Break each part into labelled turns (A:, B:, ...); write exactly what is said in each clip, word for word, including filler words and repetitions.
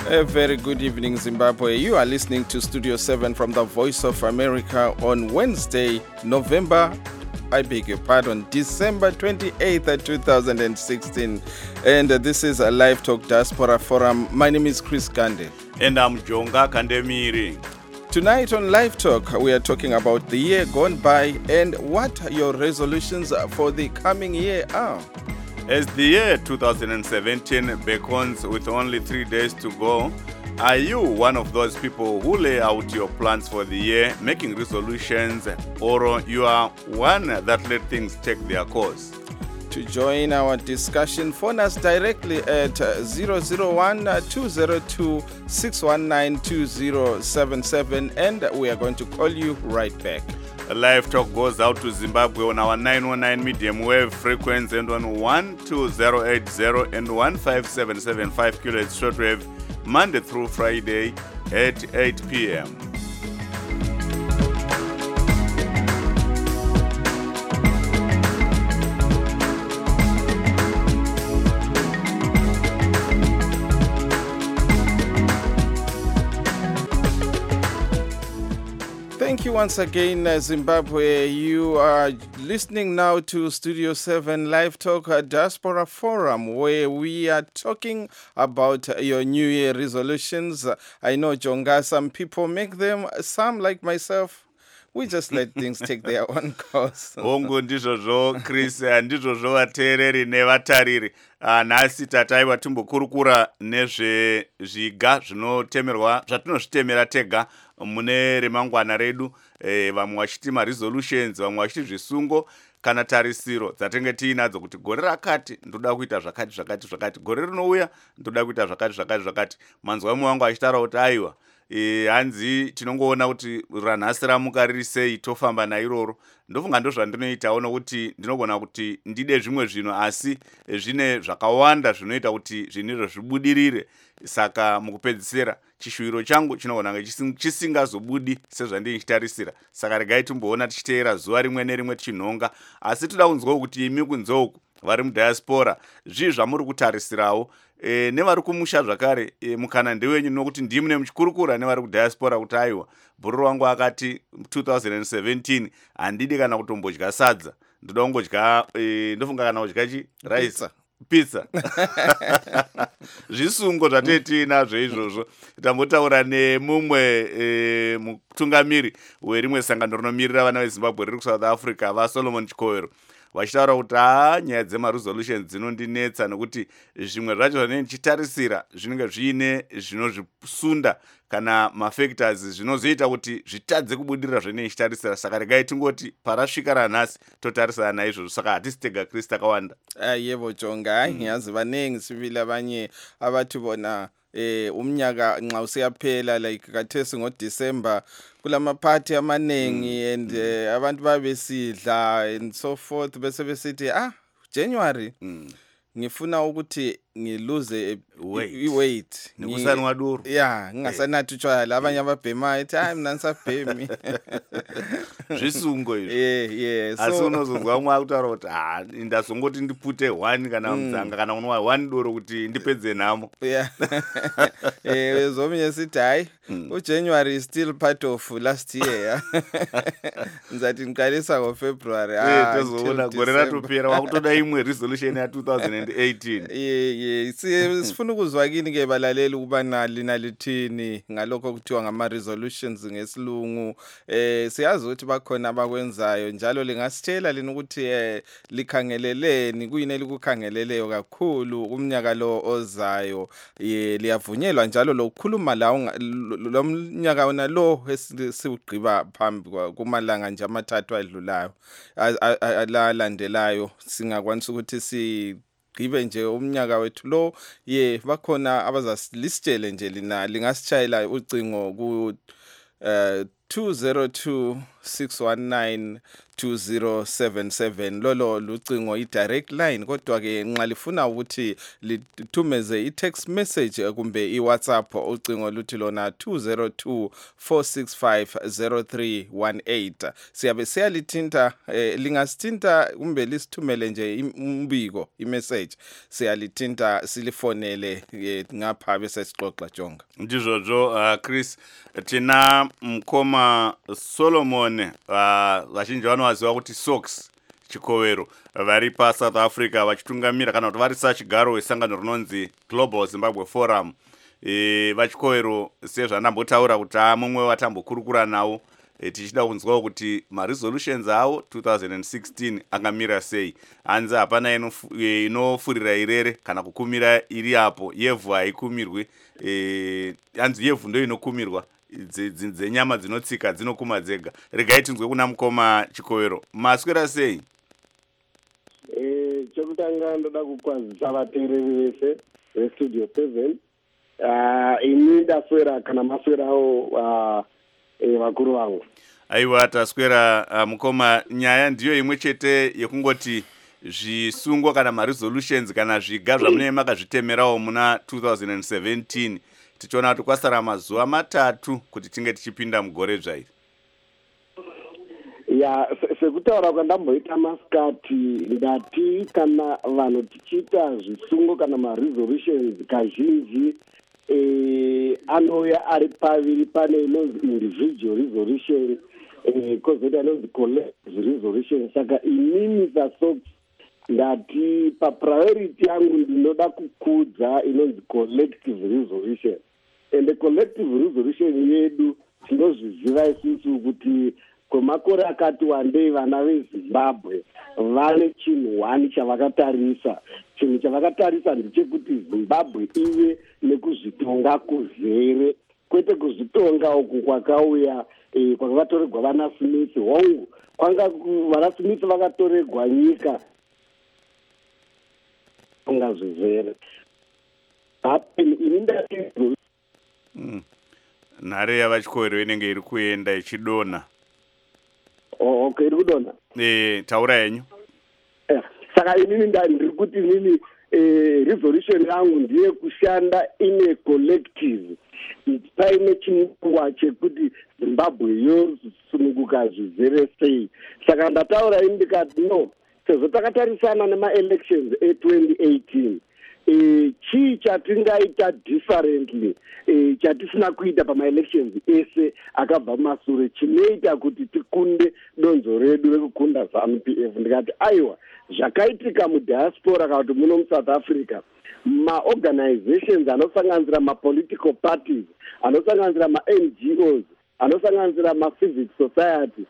A: A very good evening, Zimbabwe. You are listening to Studio seven from the Voice of America on Wednesday, November, I beg your pardon, December twenty-eighth, two thousand sixteen. And uh, this is a Live Talk Diaspora Forum. My name is Chris Kande.
B: And I'm Jonga Kandemiri.
A: Tonight on Live Talk, we are talking about the year gone by and what your resolutions for the coming year are.
B: As the year two thousand seventeen beckons with only three days to go, are you one of those people who lay out your plans for the year, making resolutions, or you are one that let things take their course?
A: To join our discussion, phone us directly at zero zero one, two zero two, six one nine, two zero seven seven, and we are going to call you right back.
B: A Live Talk goes out to Zimbabwe on our nine one nine medium wave frequency and on one two zero eight zero and one five seven seven five kilohertz shortwave, Monday through Friday at eight p.m.
A: Thank you once again, uh, Zimbabwe. You are listening now to Studio seven Live Talk uh, Diaspora Forum, where we are talking about uh, your New Year resolutions. Uh, I know, Jonga, some people make them, some like myself, we just let things take their own course.
B: Hongu ndizvozvo Chris, ndizvozvo vateereri nevatariri. Nhasi tataiwa timbokurukura nezvezviga zvinotemerwa zvatinozvitemera tega mune remangwana redu, eh, vamwe vachiti maresolutions, vamwe vachiti zvisungo kana tarisiro dzatenge tiinadzo kuti gore rakati ndoda kuita zvakati zvakati zvakati, gore rinouya ndoda kuita zvakati zvakati zvakati. Manzwa mumwe wangu achitaura kuti aiwa, E, hanzi tinongoona kuti ranhasi ramuka riri sei, tofamba nairoro. Ndofunga ndo zvandinoitawo nokuti ndinogona kuti ndide zvimwe zvino asi zvine zvakawanda zvinoita kuti zvinizvo zvibudirire. Saka mukupedzisira chishuwiro changu chinogona chisingazobudi sezvandichitarisira. Saka regai timboona tichiteera zuva rimwe nerimwe tichinhonga, asi toda kunzwa kuti imi kunzouku vari mudiaspora zvii zvamuri kutarisirawo. E, nevari kumusha zvakare, e, mukana ndewenyu nokuti ndimi nemuchikurukura nevari kudiaspora kuti aiwa, bhururu wangu akati two thousand seventeen handidi kana kutombodya sadza, ndoda kungodya, e, ndofunga kana kudya chi rice pizza zvisungo zvatee tiinazvo izvozvo. Tambotaura nemumwe e, mutungamiri werimwe sangano rinomirira vana veZimbabwe riri kuSouth Africa, vaSolomon Chikoero, vachitaura kuti haa, nyaya dzemaresolutions dzinondinetsa nokuti zvimwe zvacho zvanenge ndichitarisira zvinenge zviine zvinozvisunda kana mafactors zvinozoita kuti zvitadze kubudirira zvanenge ndichitarisira. Saka regai tingoti parasvika ranhasi totarisana naizvozvo. Saka hatisi tega Chris, takawanda.
A: Yebo Jonga, ngiyazi vanengi sibili abanye abathi bona eh umnyaka nxa usiyaphela like kathesi ngoDecember kulama party amanengi mm. and uh, abantu babesidla and so forth bese besithi ah January mm. ngifuna ukuthi ngiluze i-weight
B: nikusani waduru
A: ya ngingasanathi utshwala abanye ababhema ethi hayi mina ngisabhemi
B: zvisungo izvo.
A: yeah yeah so
B: asi unozozwa umwe akutaura kuti ah ndazongoti ndipute one kana mudzanga kana unwa one doro kuti ndipedze nhamo.
A: yeah eh zomnye sithi hayi uJanuary is still part of last year. Ngizathi ngiqalisa ngoFebruary.
B: ah tozoona gore ratopera wakutoda imwe resolution ya two thousand eighteen.
A: yeah yeah sifuna ukuzwa kini ke balaleli ukuba nali nalithini ngalokho kuthiwa ngama resolutions ngesilungu. Eh siyazi ukuthi bakhona abakwenzayo njalo lingasitshela lina ukuthi eh likhangeleleni kuyini elikukhangeleleyo kakhulu umnyaka lo ozayo. Eh liyavunyelwa njalo lokukhuluma la lo mnyaka wona lo esiwugqiba phambi kumalanga nje amathathu adlulayo alandelayo singakwanisa ukuthi si gibe nje umnyaka wethu lo ye bakhona abazasilistele nje lina lingasitshayela ucingo ku uh two zero two six one nine two zero seven seven. Lolo lucingo i-direct line, kodwa ke nxa lifuna ukuthi lithumeze i-text message kumbe i-WhatsApp, ucingo luthi lona two zero two four six five zero three one eight. Siyabe siyalithinta, eh, lingasithinta kumbe lisithumele nje umbiko, i-message, siyalithinta silifonele eh, ngapha bese sixoxa jonga.
B: Ndizvozo uh, Chris, tina mkoma Solomon, uh, vazhinji vanovaziva kuti Sox Chikowero, vari paSouth Africa vachitungamira kana kuti vari sachigaro wesangano rinonzi Global Zimbabwe Forum. E, vachikowero sezvandambotaura kuti mumwe watambokurukura nawo, e, tichida kunzwawo kuti maresolutions avo two thousand sixteen angamira sei. Hanzi hapana inofurira irere kana kukumira iri apo, yevhu haikumirwi. E, hanzi yevhu ndo inokumirwa, dzenyama dzinotsika dzinokuma dzega. Regai tinzwe kuna mukoma Chikowero, maswera sei?
C: Eh, chokutanga ndoda kukwazisa vateereri vese vestudio seven. Uh, ini ndaswera kana maswerawo uh, eh, vakuru vangu.
B: Aiwa, taswera uh, mukoma. Nyaya ndiyo imwe chete yekungoti zvisungwa kana maresolutions kana zviga zvamunenge makazvitemerawo muna two thousand seventeen. Tichiona kuti kwasara mazuva matatu kuti tinge tichipinda mugore dzvairi.
C: Ya, sekutaura kwandamboita masikati, ndati kana vanhu tichiita zvisungo kana maresolutions kazhinji eh, anouya ari paviri, pane inonzi individual resolution, eh, kozoita inonzi collective resolution. Saka inini saSox ndati papriority yangu ndinoda kukudza inonzi collective resolution. And the collective resolution yedu tinozviziva isusu kuti kwemakore akati wandei vana veZimbabwe vane chinhu one chavakatarisa. Chinhu chavakatarisa ndechekuti Zimbabwe ive nekuzvitonga kuzere, kwete kuzvitonga uku kwakauya eh, kwakatoregwa vana Smith. Hongu kwanga vana Smith vakatoregwa nyika tonga zvizere. Ini ndati
B: Mm. Nhare yavachikowero inenge iri kuenda ichidona.
C: Oh, okay, iri kudona.
B: Eh, taura yenyu.
C: Eh, saka inini ndiri kuti inini eh, resolution yangu ndiye kushanda ine collective. Paine chinangwa chekuti Zimbabwe yosununguka zvizere sei. Saka ndataura ini ndikati no, sezvo takatarisana nema-elections e-twenty eighteen. Eh, chii chatingaita differently, eh, chatisina kuita pama-elections ese akabva masure chinoita kuti tikunde donzo redu rekukunda ZANU P F. Ndikati aiwa, zvakaitika mudiaspora kana kuti muno muSouth Africa, ma-organizations anosanganisira ma-political parties, anosanganisira ma-N G Os, anosanganisira ma-civic society,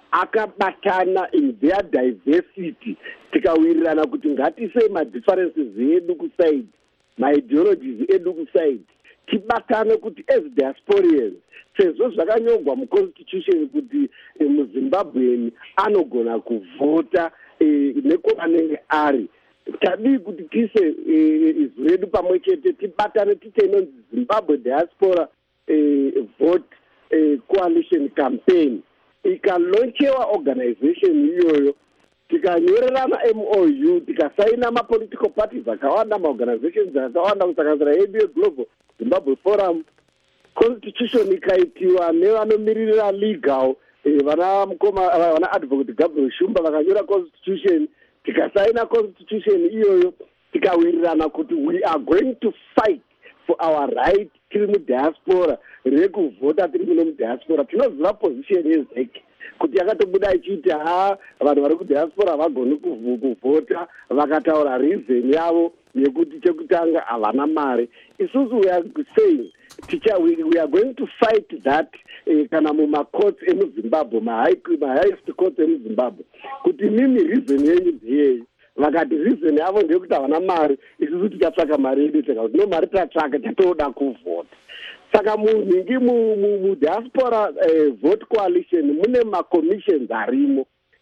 C: akabatana in their diversity, tikawirirana kuti ngatisei ma-differences edu kuside, ma-ideologies edu kuside, tibatane kuti as diasporians, sezvo zvakanyogwa muconstitution kuti eh, muZimbabweni anogona kuvhota eh, nekwanenge ari. Tadii kuti tise eh, izwi redu pamwe chete, tibatane tite inonzi Zimbabwe Diaspora eh, Vote eh, Coalition Campaign. Ikalonchewa organization iyoyo, tikanyorerana M O U, tikasaina ma-political parties akawanda, ma-organizations akawanda, kusanganisira yedu Global Zimbabwe Forum, constitution ikaitiwa nevanomirira legal, eh, vana mukoma vana advocate Gabriel Shumba vakanyora constitution, tikasaina constitution iyoyo, tikawirirana kuti we are going to fight for our right tiri mudiaspora, rekuvhota tiri muno mudiaspora. Tinoziva position yeZEC kuti yakatobuda ichiti ha vanhu vari kudiaspora havagoni kuvhota, vakataura reason yavo yekuti chekutanga havana mari. Isusu we are saying teacher, we, we are going to fight that eh, kana mumacourts emuZimbabwe, ma-highest courts emuZimbabwe, kuti mimi reason yenyu ndeyei. Vakati reason yavo ndeyekuti havana mari, isusu tichatsvaka mari yedu tega kuti no mari tatsvaka tatoda kuvhota. Saka munhingi mudiaspora eh, vote coalition mune ma-commissions arimo.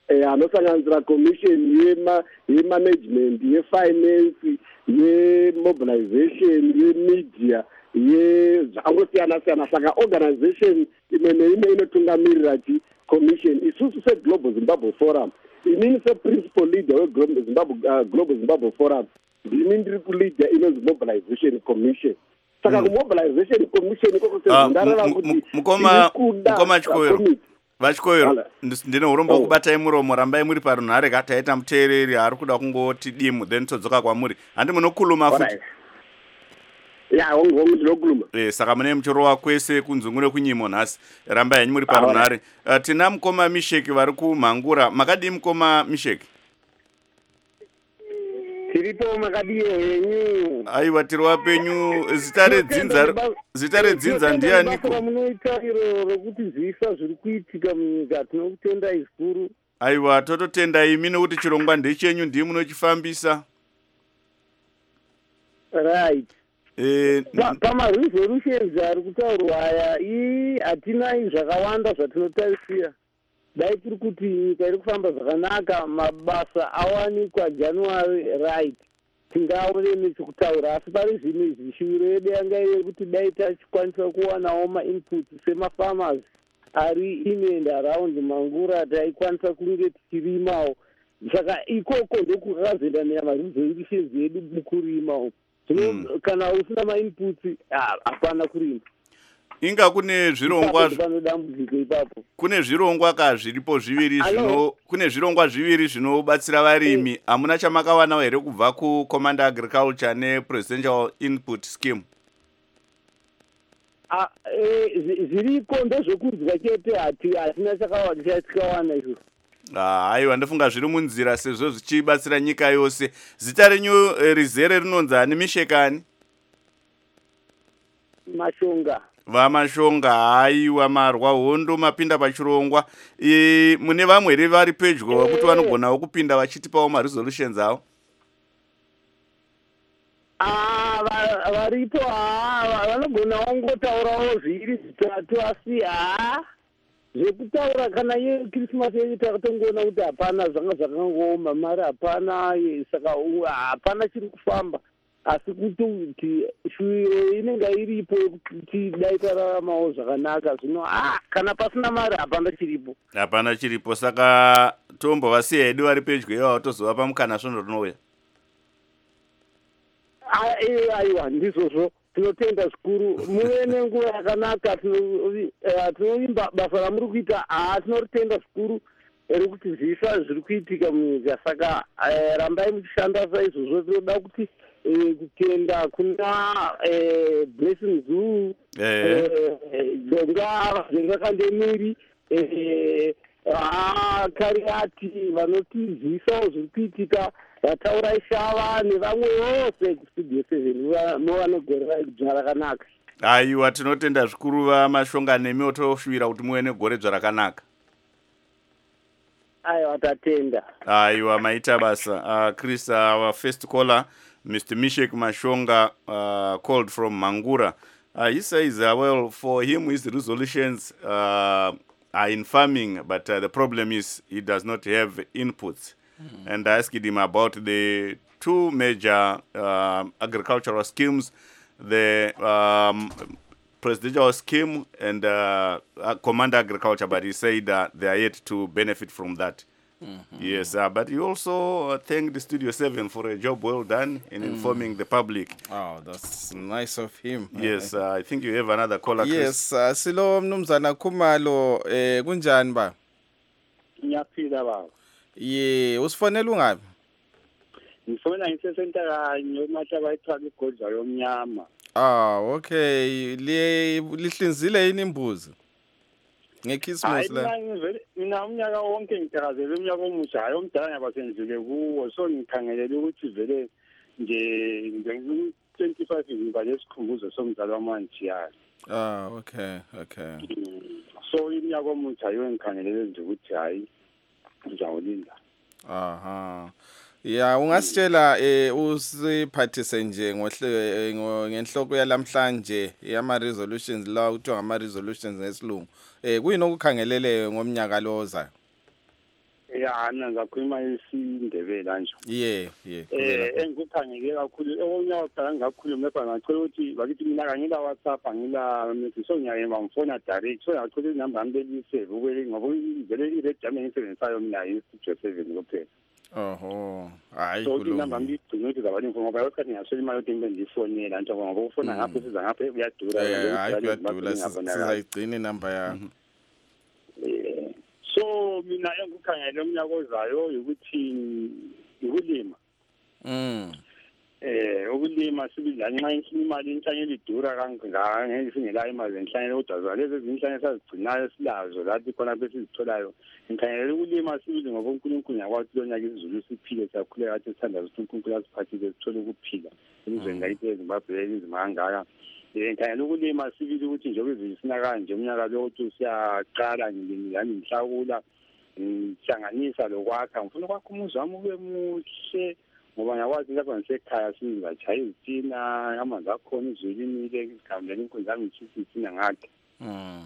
C: eh anosanganisira commission yema yemanagement yefinance yemobilization yemedia ye zvakangosiyana siyana saka organization imwe neimwe inotungamirira chi commission isusu seglobal zimbabwe forum inini seprincipal leader weglobal zimbabwe uh, global zimbabwe forum ndini ndiri kuleader inonzi mobilization commission saka kumobilization commission ikoko sezvindareva kuti
B: mukoma mukoma chikoero vachikoero ndine urombo kubatai muromo rambai muri parunhare kataita muteereri ari kuda kungoti dimu then todzoka kwamuri handi munokuluma futi
C: ya hongu hongu ndinokuluma
B: eh saka mune muchorowa kwese kunzungure kunyimo nhasi rambai henyu muri parunhare uh, tina mukoma Misheki vari kumhangura makadii mukoma Misheki
D: tiripo makadii henyu
B: aiwa tiri wapenyu zita redzinza zita redzinza ndianiko
D: munoita iro rokuti zisa zviri kuitika munyika tinokutendai zvikuru
B: aiwa tototendai imi nokuti chirongwa ndechenyu ndii munochifambisa
D: right
B: eh
D: pamaresolutions ari kutaurwa aya ii hatinai zvakawanda zvatinotarisira dai tiri kuti nyika iri kufamba zvakanaka mabasa awanikwa january right tingaone nechekutaura asi pari zvimwe izvi shuviro yedu yanga iri kuti dai tachikwanisa kuwanawo mainputs semafarmers ari in and around mangura taikwanisa kunge tichirimawo saka ikoko ndokukakazoenda nemaresolutions edu mukurima zvino mm. kana usina mainputs hapana kurima
B: inga kune zvirongwa
D: panodambudziko ipapo
B: kune zvirongwa ka zviripo zviviri zvino kune zvirongwa zviviri zvinobatsira varimi hamuna e. chamakawana here kubva kucommand agriculture nepresidential input scheme
D: ah e, zviriko ndezvekudya chete hati hatina chakawana izvo
B: haiwa ndofunga zviri munzira sezvo zvichibatsira nyika yose zita renyu rizere rinonzani Mishekani
D: Mashonga
B: vamashonga haiwa marwa hondo mapinda pachirongwa e, mune vamwe here vari pedyo kuti vanogonawo kupinda vachitipawo maresolutions avo
D: varipo vanogonawo ngotaurawo zviri zvitatu asi haa zvekutaura kana ye Christmas yedu takatongoona kuti hapana zvanga zvakangooma mari hapana saka hapana chiri kufamba asi kuti shuviro inenge iripo kuti dai tararamawo zvakanaka zvino ah kana pasina mari hapana chiripo
B: hapana chiripo saka tombovasiya hedu vari pedyo ivavo tozovapa mukana svondo rinouya
D: aiwa ndizvozvo tinotenda zvikuru muve nenguva yakanaka tinoimba basa ramuri kuita haa tinoritenda zvikuru rekuti zvisa zviri kuitika munyika saka rambai muchishanda saizvozvo tinoda kuti kutenda kuna blessing zoo donga zvengakandemiri kariati vanotizivisawo zviri kuitika vataurai shava nevamwe vose kustudio seven movanogore raidzva rakanaka
B: aiwa tinotenda zvikuru vamashonga nemiwo toshuvira kuti muve negore dzvarakanaka
D: aiwa tatenda
B: aiwa maita basa uh, Chris, our first caller Mister Misheki Mashonga uh, called from Mangura. Uh, he says, uh, well, for him, his resolutions uh, are in farming, but uh, the problem is he does not have inputs. Mm. And I asked him about the two major uh, agricultural schemes, the um, presidential scheme and uh, command agriculture, but he said uh, they are yet to benefit from that. Mm-hmm. Yes, uh, but you also uh, thank the Studio seven for a job well done in mm. informing the public.
A: Oh, that's nice of him.
B: Yes, uh, I think you have another caller.
A: Yes, uh, silo mnumzana Khumalo eh kunjani ba?
D: Ngiyaphila baba.
A: Ye, usifonela ungapi?
D: Ngifona ngisesenta kanye uMathaba ithwala igodla yomnyama.
A: Ah, okay. Le lihlinzile yini imbuzi? Ngekhismus la.
D: Hayi mina umnyaka wonke ngithakazela umnyaka omusha hayi omdala ngabasendlule kuwo so ngikhangelele ukuthi vele nje nge twenty-five ngiba lesikhumbuzo somdala wamanje.
A: Ah, okay, okay.
D: So umnyaka omusha yo ngikhangelele nje ukuthi hayi ngizawulinda.
A: Aha. Ya ungasitshela eh usiphathise nje ngohle ngenhloko yalamhlanje yama resolutions la kuthiwa ngama resolutions ngesilungu eh kuyini okukhangelele ngomnyaka lo ozayo?
D: Ya
E: ya mina ngizakhuluma isiNdebele kanje.
A: Yeah, yeah.
E: Eh engikukhangeke kakhulu onya uqala ngakhuluma lapha ngacela ukuthi bakithi mina kangila WhatsApp angila message so ngiyayema ngifona direct so ngacela inamba yami belise ukube ngoba vele ile jam engisebenzisayo mina yi-studio seven kuphela.
A: Oho, hayi
E: so
A: kulungile.
E: inamba yami igcine ukuthi zabani ngoba ngoba ukuthi ngiyaswela imali yokuthi ngibe ngifonela nto ngoba ufona ngapha siza ngapha kuyadura
A: Eh, hayi kuyadula sizayigcina inamba yakho.
E: Eh, so mina engikukhangela umnyaka ozayo ukuthi ukulima.
A: Mm.
E: Eh ukulima sibidla nxa imali inhlanyelo idura kangaka ngeke singela imali enhlanyelo kodwa lezi ezinhlanyelo sazigcinayo silazo lapho khona bese sitholayo inhlanyelo ukulima sibili ngoba uNkulunkulu yakwathi lonyaka izulu siphile siyakhule kathi sithanda ukuthi uNkulunkulu asiphathise sithole ukuphila emizweni lakithi eZimbabwe elizima kangaka. Inhlanyelo ukulima sibili ukuthi njengoba izulu sina kanje umnyaka lo ukuthi siyaqala ngilani mhlawula ngihlanganisa lokwakha ngifuna kwakho umuzi wami ube muhle ngoba ngiyakwazi lapha ngisekhaya singachayi izitina amanzi akhona izulu inile ikhambela inkundla zami ngishisa izitina ngakhe.
A: Mm.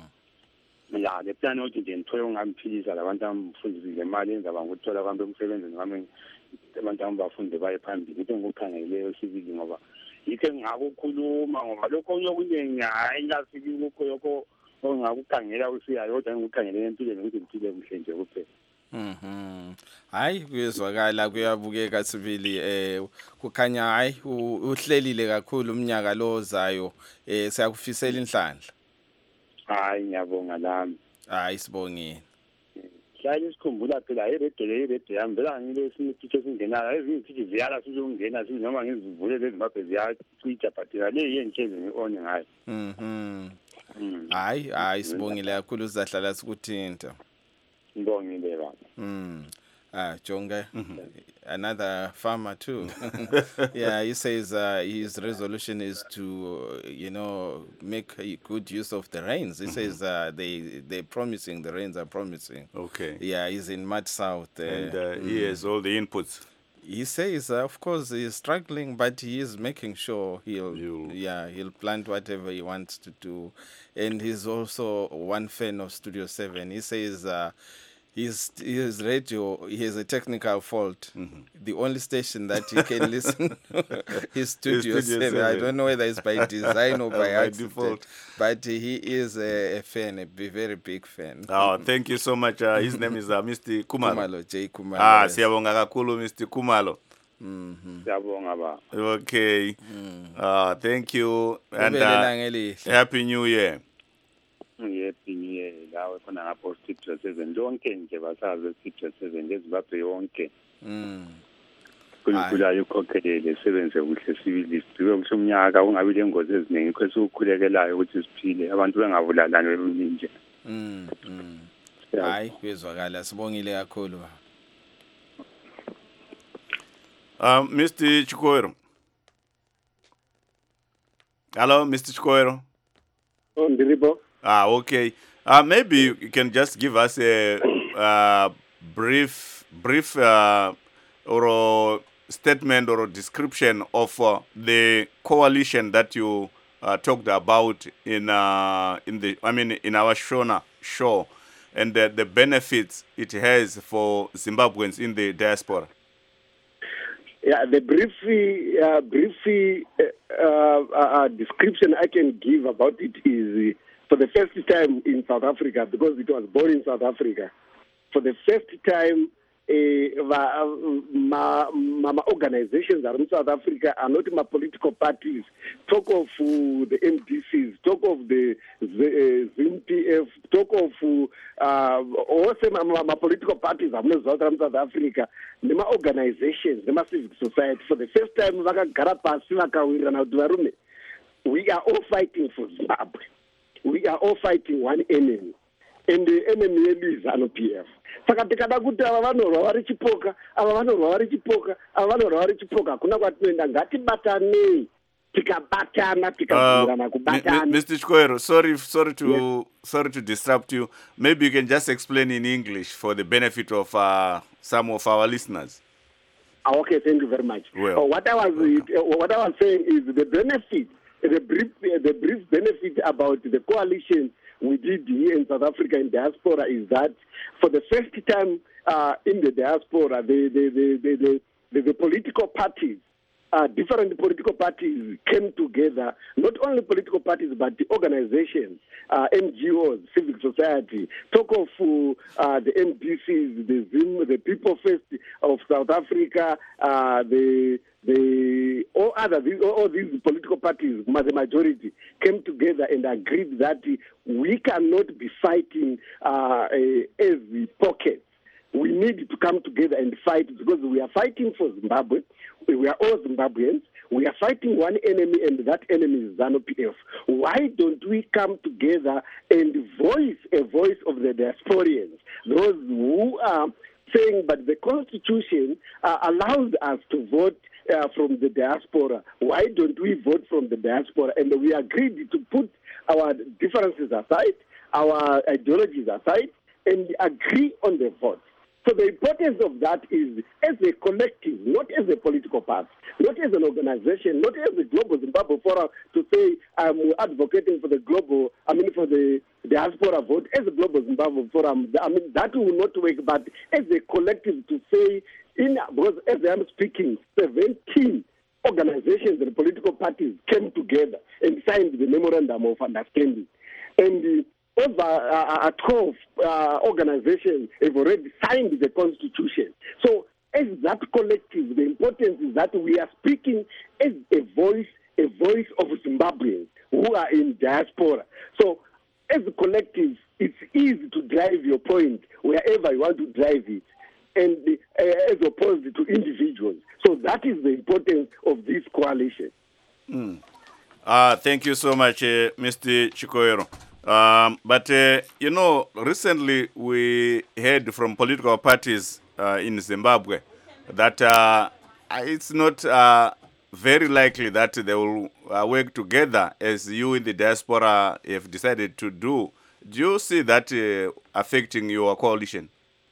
E: La le plan ukuthi nje ngithole ungamphilisa labantu abamfundisile imali engizaba nguthola kwambe umsebenzini wami abantu abafunde baye phambili into ngikukhangeleyo sibili ngoba yikho ngakukhuluma ngoba lokho okuningi hayi lafiki ukho yokho ongakukhangela usiyayo kodwa ngikukhangele empilweni ukuthi ngiphile kuhle nje kuphela.
A: Mhm. Hayi kuyezwakala kuyabukeka sibili eh kukhanya hayi uhlelile kakhulu umnyaka lo ozayo eh siyakufisela inhlanhla.
E: Hayi ngiyabonga lami.
A: Hayi sibongile.
E: Hlala isikhumbula phela iredio le iredio yami vela ngile sinithithi esingenayo ezinye izithi ziyala sizongena sithi noma ngizivule lezi maphe ziyacitsha but le yenhlezi ngi-on ngayo.
A: Mhm. Hayi hayi sibongile kakhulu uzahlala sikuthinta.
E: Ngibongile baba.
A: Mm. Ah, Jonga, another farmer too. Yeah, he says uh, his resolution is to, uh, you know, make a good use of the rains. He says uh, they they're promising, the rains are promising.
B: Okay.
A: Yeah, he's in Mud South. Uh,
B: And uh, he has all the inputs.
A: He says, uh, of course, he's struggling, but he is making sure he'll,
B: You'll-
A: yeah, he'll plant whatever he wants to do. And he's also one fan of Studio Seven. He says. Uh, His, his radio, he has a technical fault. Mm-hmm. The only station that he can listen to is Studio,
B: Studio
A: seven.
B: seven.
A: I don't know whether it's by design or by,
B: By
A: accident,
B: default.
A: but he is a, a fan, a b- very big fan.
B: Oh, thank you so much. Uh, his name is uh, Mister Kumalo.
A: Kumalo, J. Kumalo.
B: Ah,
A: yes.
B: siyabonga kakhulu Mister Kumalo.
E: Siyabonga ba.
B: Okay. Uh, thank you and
A: Ube
B: uh,
A: lelanga elihle.
B: Happy New Year.
E: Happy New Year lawe khona ngapho Studio seven lonke nje basazi Studio seven leZimbabwe yonke.
A: Mm.
E: Kunkulu ayikhokelele sebenze kuhle sibili sibe kusho umnyaka ungabi lengozi eziningi kwese ukukhulekelayo ukuthi siphile abantu bengavulalani weminje.
A: Mm. mm.
E: Yeah.
A: Hayi kuyezwakala sibongile kakhulu.
B: Um, Mister Chikoero. Hello, Mister Chikoero.
C: Oh, ndiripo.
B: Ah, okay. Uh, maybe you can just give us a uh, brief, brief uh, or a statement or a description of uh, the coalition that you uh, talked about in uh, in the, I mean, in our Shona show, and the, the benefits it has for Zimbabweans in the diaspora.
C: Yeah, the brief, uh, brief uh, uh, uh, description I can give about it is uh, for the first time in South Africa, because it was born in South Africa, for the first time, uh, my, my organizations are in South Africa are not my political parties. Talk of uh, the M D Cs, talk of the Z P F, talk of uh, also my, my political parties are not South Africa. The my organizations, the civic society, for the first time, we are all fighting for Zimbabwe. We are all fighting one enemy, and the enemy is Zanu P F. Saka tikada kuti ava vanorwa vari chipoka, ava vanorwa vari chipoka, ava vanorwa vari chipoka. Kuna kwatinoenda ngatibatanei, tikabatana, tikabvurana kubatana.
B: Mister Chikoero, sorry, sorry to
C: Yes.
B: sorry to disrupt you. Maybe you can just explain in English for the benefit of uh, some of our listeners.
C: Ah, okay, thank you very much.
B: Well,
C: uh, what I was uh, what I was saying is the benefit, the brief, uh, the brief benefit about the coalition we did here in South Africa in diaspora is that for the first time uh, in the diaspora, the, the, the, the, the, the, the political parties, Uh, different political parties came together, not only political parties, but the organizations, uh, N G Os, civic society, talk of uh, the M D Cs, the Zim, the People First of South Africa, uh, the the all other these, all these political parties, the majority, came together and agreed that we cannot be fighting uh, as pockets. We need to come together and fight because we are fighting for Zimbabwe. We are all Zimbabweans. We are fighting one enemy, and that enemy is ZANU-P F. Why don't we come together and voice a voice of the diasporians, those who are saying, but the Constitution uh, allows us to vote uh, from the diaspora. Why don't we vote from the diaspora? And we agreed to put our differences aside, our ideologies aside, and agree on the vote. So the importance of that is as a collective, not as a political party, not as an organization, not as a Global Zimbabwe Forum to say I'm advocating for the global, I mean for the diaspora vote, as a Global Zimbabwe Forum, I mean that will not work, but as a collective to say, in because as I'm speaking, seventeen organizations and political parties came together and signed the Memorandum of Understanding. And uh, over uh, twelve uh, organizations have already signed the Constitution. So as that collective, the importance is that we are speaking as a voice, a voice of Zimbabweans who are in diaspora. So as a collective, it's easy to drive your point wherever you want to drive it, and uh, as opposed to individuals. So that is the importance of this coalition.
B: Mm. Uh, thank you so much, uh, Mister Chikoero. Um, but, uh, you know, recently we heard from political parties uh, in Zimbabwe that uh, it's not uh, very likely that they will uh, work together as you in the diaspora have decided to do. Do you see that uh, affecting your coalition?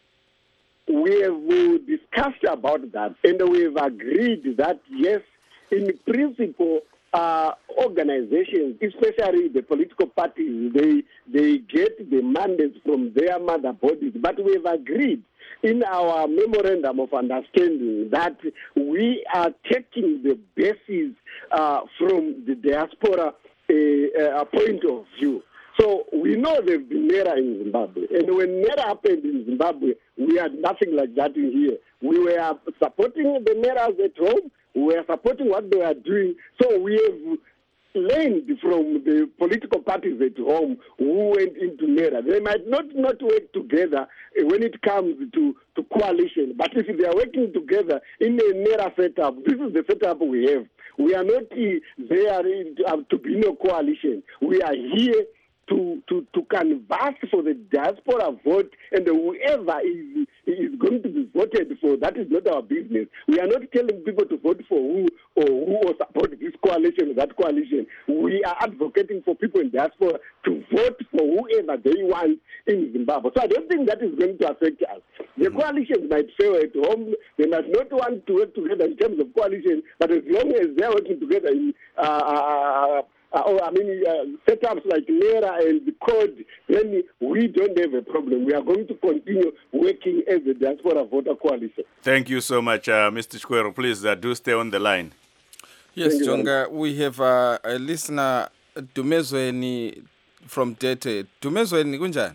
C: We have uh, discussed about that, and we have agreed that, yes, in principle, Uh, organizations, especially the political parties, they they get the mandates from their mother bodies. But we have agreed in our memorandum of understanding that we are taking the basis uh, from the diaspora uh, uh, point of view. So we know there have been NERA in Zimbabwe. And when NERA happened in Zimbabwe, we had nothing like that in here. We were supporting the NERAs at home. We are supporting what they are doing. So we have learned from the political parties at home who went into NERA. They might not, not work together when it comes to, to coalition. But if they are working together in a NERA setup, this is the setup we have. We are not there to be no coalition. We are here to, to, to canvass for the diaspora vote, and whoever is, is going to be voted for, that is not our business. We are not telling people to vote for who or who or support this coalition or that coalition. We are advocating for people in diaspora to vote for whoever they want in Zimbabwe. So I don't think that is going to affect us. The mm-hmm. coalitions might fail at home. They might not want to work together in terms of coalition, but as long as they are working together in uh, uh, Uh, oh, I mean, uh, setups like NERA and the code, then we don't have a problem. We are going to continue working as a diaspora voter coalition.
B: Thank you so much, uh, Mister Chikoero. Please uh, do stay on the line.
A: Yes, Jonga, we have uh, a listener, Dumezweni from Tete. Dumezweni, kunjani?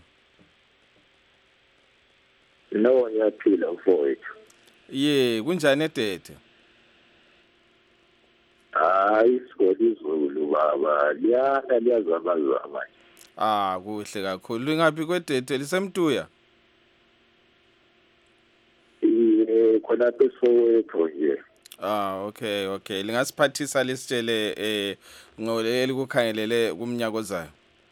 F: No, ngiyaphila mfowethu.
A: Ye, kunjani eTete?
F: Hayi isigodi izulu baba liyana liyazabazaba.
A: Ah kuhle kakhulu. Lingapi kweTete lisemtuya?
F: Eh khona pesowetho nje.
A: Ah okay okay. Lingasiphathisa lisitshele eh ngoleli kukhangelele kumnyaka ozayo.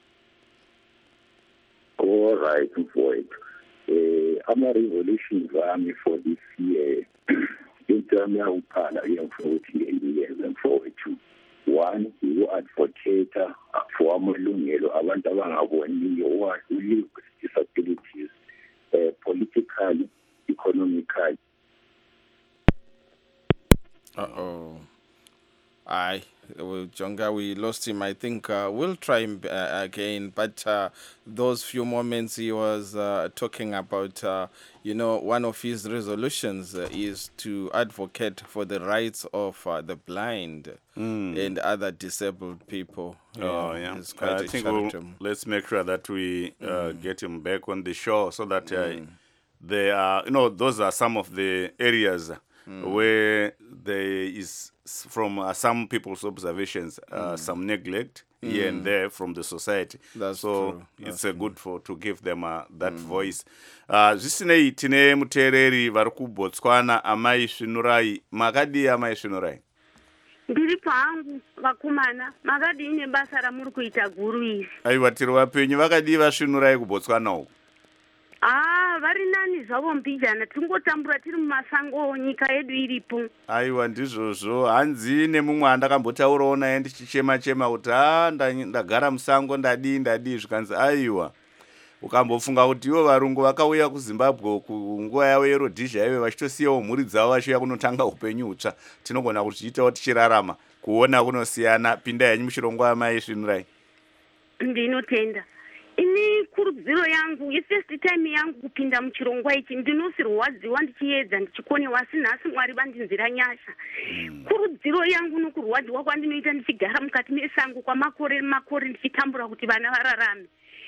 F: All right mfowethu. Eh ama resolutions ami for this year. Intami yakuphala iyafuna ukuthi ngiyiyeze mfowethu. One, you-advocate for amalungelo abantu abangaboniyo who live with disabilities, uh, politically, economically.
A: Uh-oh. Aye, well, Jonga, we lost him. I think uh, we'll try him uh, again. But uh, those few moments he was uh, talking about, uh, you know, one of his resolutions uh, is to advocate for the rights of uh, the blind
B: Mm.
A: and other disabled people.
B: Oh, yeah.
A: It's quite
B: I
A: a
B: think we'll,
A: charitable.
B: let's make sure that we uh, get him back on the show so that uh,
A: Mm.
B: they are, you know, those are some of the areas where there is, s- from uh, some people's observations, uh, some neglect here and there from the society.
A: That's
B: so
A: true.
B: it's uh, good for to give them uh, that voice. Uh, zvisinei tine muteereri vari kubotswana. Amai Svinurai, makadii amai Svinurai?
G: ndiri pangu vakomana makadii basa ramuri kuita guru iri.
B: Aiwa, tiri vapenyu vakadii vaSvinurai kubotswana uku?
G: Ah, vari nani zvavo mbijana, tingotambura tiri mumasango nyika yedu iripo.
B: Aiwa, ndizvozvo. Hanzi nemumwe andakambotaurawo naye ndichichema chema kuti ha nda- ndagara musango ndadii ndadii zvikanzi aiwa. Ukambofunga kuti ivo varungu vakauya kuZimbabwe kunguva yavo yerodhizha ive vachitosiyawo mhuri dzavo vachiuya kunotanga upenyu hutsva. Tinogona kuchiitawo tichirarama kuona kunosiyana. Pinda henyu muchirongwa amai Svinurai.
G: Ndinotenda. Ini kurudziro yangu ifirst time yangu kupinda muchirongwa ichi, ndinosirwadziwa ndichiedza ndichikonewa, asi nhasi Mwari vandinzira nyasha. Kurudziro yangu nokurwadziwa kwandinoita ndichigara mukati mesango kwamakore makore ndichitambura kuti vana vararame.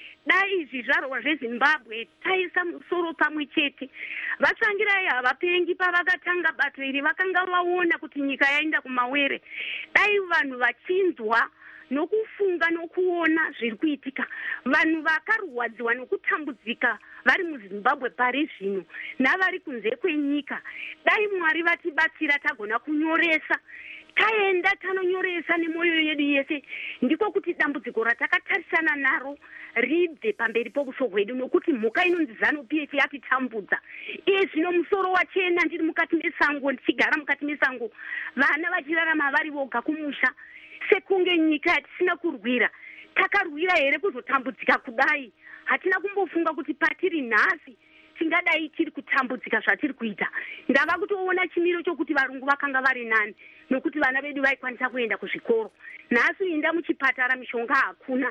G: Dai zvizvarwa zveZimbabwe taisa musoro pamwe chete, vatsangirai havapengi pavakatanga bato iri vakanga vaona kuti nyika yaenda kumawere. Dai vanhu vachinzwa nokufunga nokuona zviri kuitika, vanhu vakarwadziwa nokutambudzika vari muZimbabwe pari zvino navari kunze kwenyika, dai Mwari vatibatsira tagona kunyoresa, taenda tanonyoresa nemwoyo yedu yese, ndiko kuti dambudziko ratakatarisana naro ribve pamberi pokuso hwedu, nokuti mhuka inonzi ZANU-P F yatitambudza. Iye zvino musoro wachena ndiri mukati mesango, ndichigara mukati mesango, vana vachirarama vari voga kumusha, sekunge nyika yatisina kurwira. Takarwira here kuzotambudzika kudai? Hatina kumbofunga kuti patiri nhasi tingadai tiri kutambudzika zvatiri kuita. Ndava kutoona chimiro chokuti varungu vakanga vari nani, nokuti vana vedu vaikwanisa kuenda kuzvikoro. Nhasi inda muchipatara mishonga hakuna,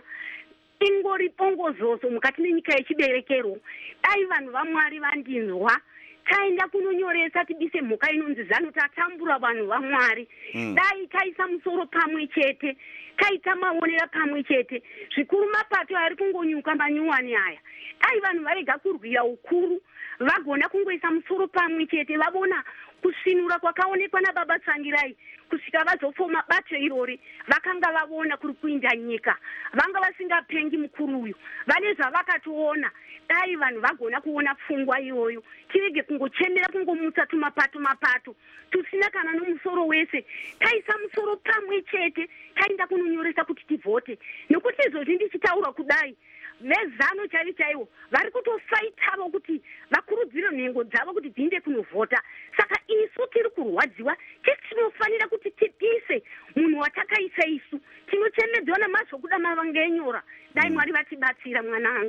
G: ingori pongozozo mukati menyika yechiberekero. Dai vanhu vaMwari vandinzwa, taenda kunonyoresa tibise mhuka inonzi ZANU, tatambura vanhu vaMwari. Mm. Dai taisa musoro pamwe chete, taita maonera pamwe chete, zvikuru mapato ari kungonyuka manyuwani aya. Dai vanhu varega kurwira ukuru, vagona kungoisa musoro pamwe chete, vabona kusvinura kwakaonekwa naBaba Tsangirai kusvika vazofoma bato irori, vakanga vavona kuri kuinda nyika, vanga vasingapengi mukuru uyu, vane zvavakatoona. Dai vanhu vagona kuona pfungwa iyoyo, tirege kungochemera kungomutsa tumapato mapato tusina kana nomusoro wese, taisa musoro pamwe chete, taenda kunonyoresa kuti tivhote. Nokuti izvozvi ndichitaura kudai, vezano chaivo chaivo vari kutofaitavo kuti vakurudzire nhengo dzavo kuti dziende kunovhota. Saka isu tiri kurwadziwa, tinofanira kuti tipise munhu watakaisa isu, tinochemedzwa namazvokuda mavangenyora. Dai Mwari vatibatsira mwanangu.